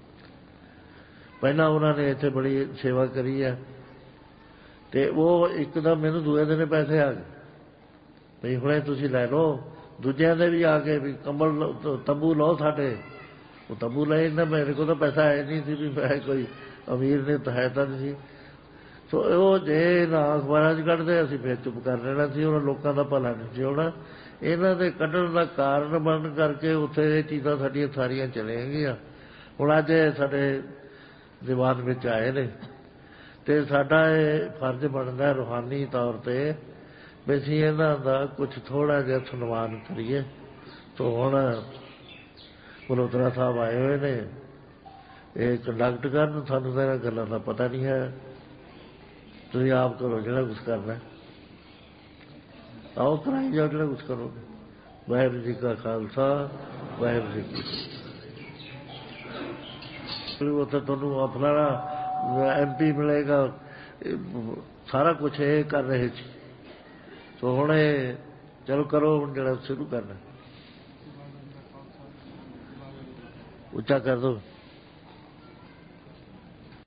ਪਹਿਲਾਂ ਉਹਨਾਂ ਨੇ ਇੱਥੇ ਬੜੀ ਸੇਵਾ ਕਰੀ ਹੈ ਅਤੇ ਉਹ ਇੱਕਦਮ ਮੈਨੂੰ ਦੂਏ ਦਿਨ ਪੈਸੇ ਆ ਗਏ ਵੀ ਹੁਣੇ ਤੁਸੀਂ ਲੈ ਲਓ। ਦੂਜਿਆਂ ਦੇ ਵੀ ਆ ਕੇ ਵੀ ਕੰਬਲ ਤੰਬੂ ਲਓ ਸਾਡੇ। ਉਹ ਤੰਬੂ ਲੈ ਨਾ, ਮੇਰੇ ਕੋਲ ਤਾਂ ਪੈਸਾ ਹੈ ਨਹੀਂ ਸੀ ਵੀ ਮੈਂ ਕੋਈ ਅਮੀਰ ਨੇ ਤਾਂ ਹੈ ਤਾਂ ਨਹੀਂ ਸੀ। ਸੋ ਉਹ ਜੇ ਨਾ ਅਖਬਾਰਾਂ 'ਚ ਕੱਢਦੇ ਅਸੀਂ ਫਿਰ ਚੁੱਪ ਕਰ ਲੈਣਾ ਸੀ, ਉਹਨਾਂ ਲੋਕਾਂ ਦਾ ਭਲਾ ਨਹੀਂ ਸੀ ਹੋਣਾ। ਇਹਨਾਂ ਦੇ ਕੱਢਣ ਦਾ ਕਾਰਨ ਬਣਨ ਕਰਕੇ ਉੱਥੇ ਇਹ ਚੀਜ਼ਾਂ ਸਾਡੀਆਂ ਸਾਰੀਆਂ ਚਲੀਆਂ ਗਈਆਂ। ਹੁਣ ਅੱਜ ਸਾਡੇ ਦੀਵਾਨ ਵਿੱਚ ਆਏ ਨੇ ਅਤੇ ਸਾਡਾ ਇਹ ਫਰਜ਼ ਬਣਦਾ ਰੂਹਾਨੀ ਤੌਰ 'ਤੇ ਵੀ ਅਸੀਂ ਇਹਨਾਂ ਦਾ ਕੁਛ ਥੋੜ੍ਹਾ ਜਿਹਾ ਸਨਮਾਨ ਕਰੀਏ। ਤੋ ਹੁਣ ਮਲਹੋਤਰਾ ਸਾਹਿਬ ਆਏ ਹੋਏ ਨੇ, ਇਹ ਕੰਡਕਟ ਕਰਨ। ਸਾਨੂੰ ਤਾਂ ਇਹਨਾਂ ਗੱਲਾਂ ਦਾ ਪਤਾ ਨਹੀਂ ਹੈ, ਤੁਸੀਂ ਆਪ ਕਰੋ ਜਿਹੜਾ ਕੁਛ ਕਰਨਾ। ਆਓ ਕਰਾਈ ਜਾਓ ਜਿਹੜਾ ਕੁਛ ਕਰੋਗੇ। ਵਾਹਿਗੁਰੂ ਜੀ ਕਾ ਖਾਲਸਾ, ਵਾਹਿਗੁਰੂ ਜੀ ਕੀ ਫਤਿਹ। ਉੱਥੇ ਤੁਹਾਨੂੰ ਆਪਣਾ ਐਮ ਪੀ ਮਿਲੇਗਾ, ਸਾਰਾ ਕੁਛ ਇਹ ਕਰ ਰਹੇ ਸੀ। ਸੋ ਹੁਣ ਇਹ ਚਲੋ ਕਰੋ ਹੁਣ ਜਿਹੜਾ ਸ਼ੁਰੂ ਕਰਨਾ, ਉੱਚਾ ਕਰ ਦਿਓ।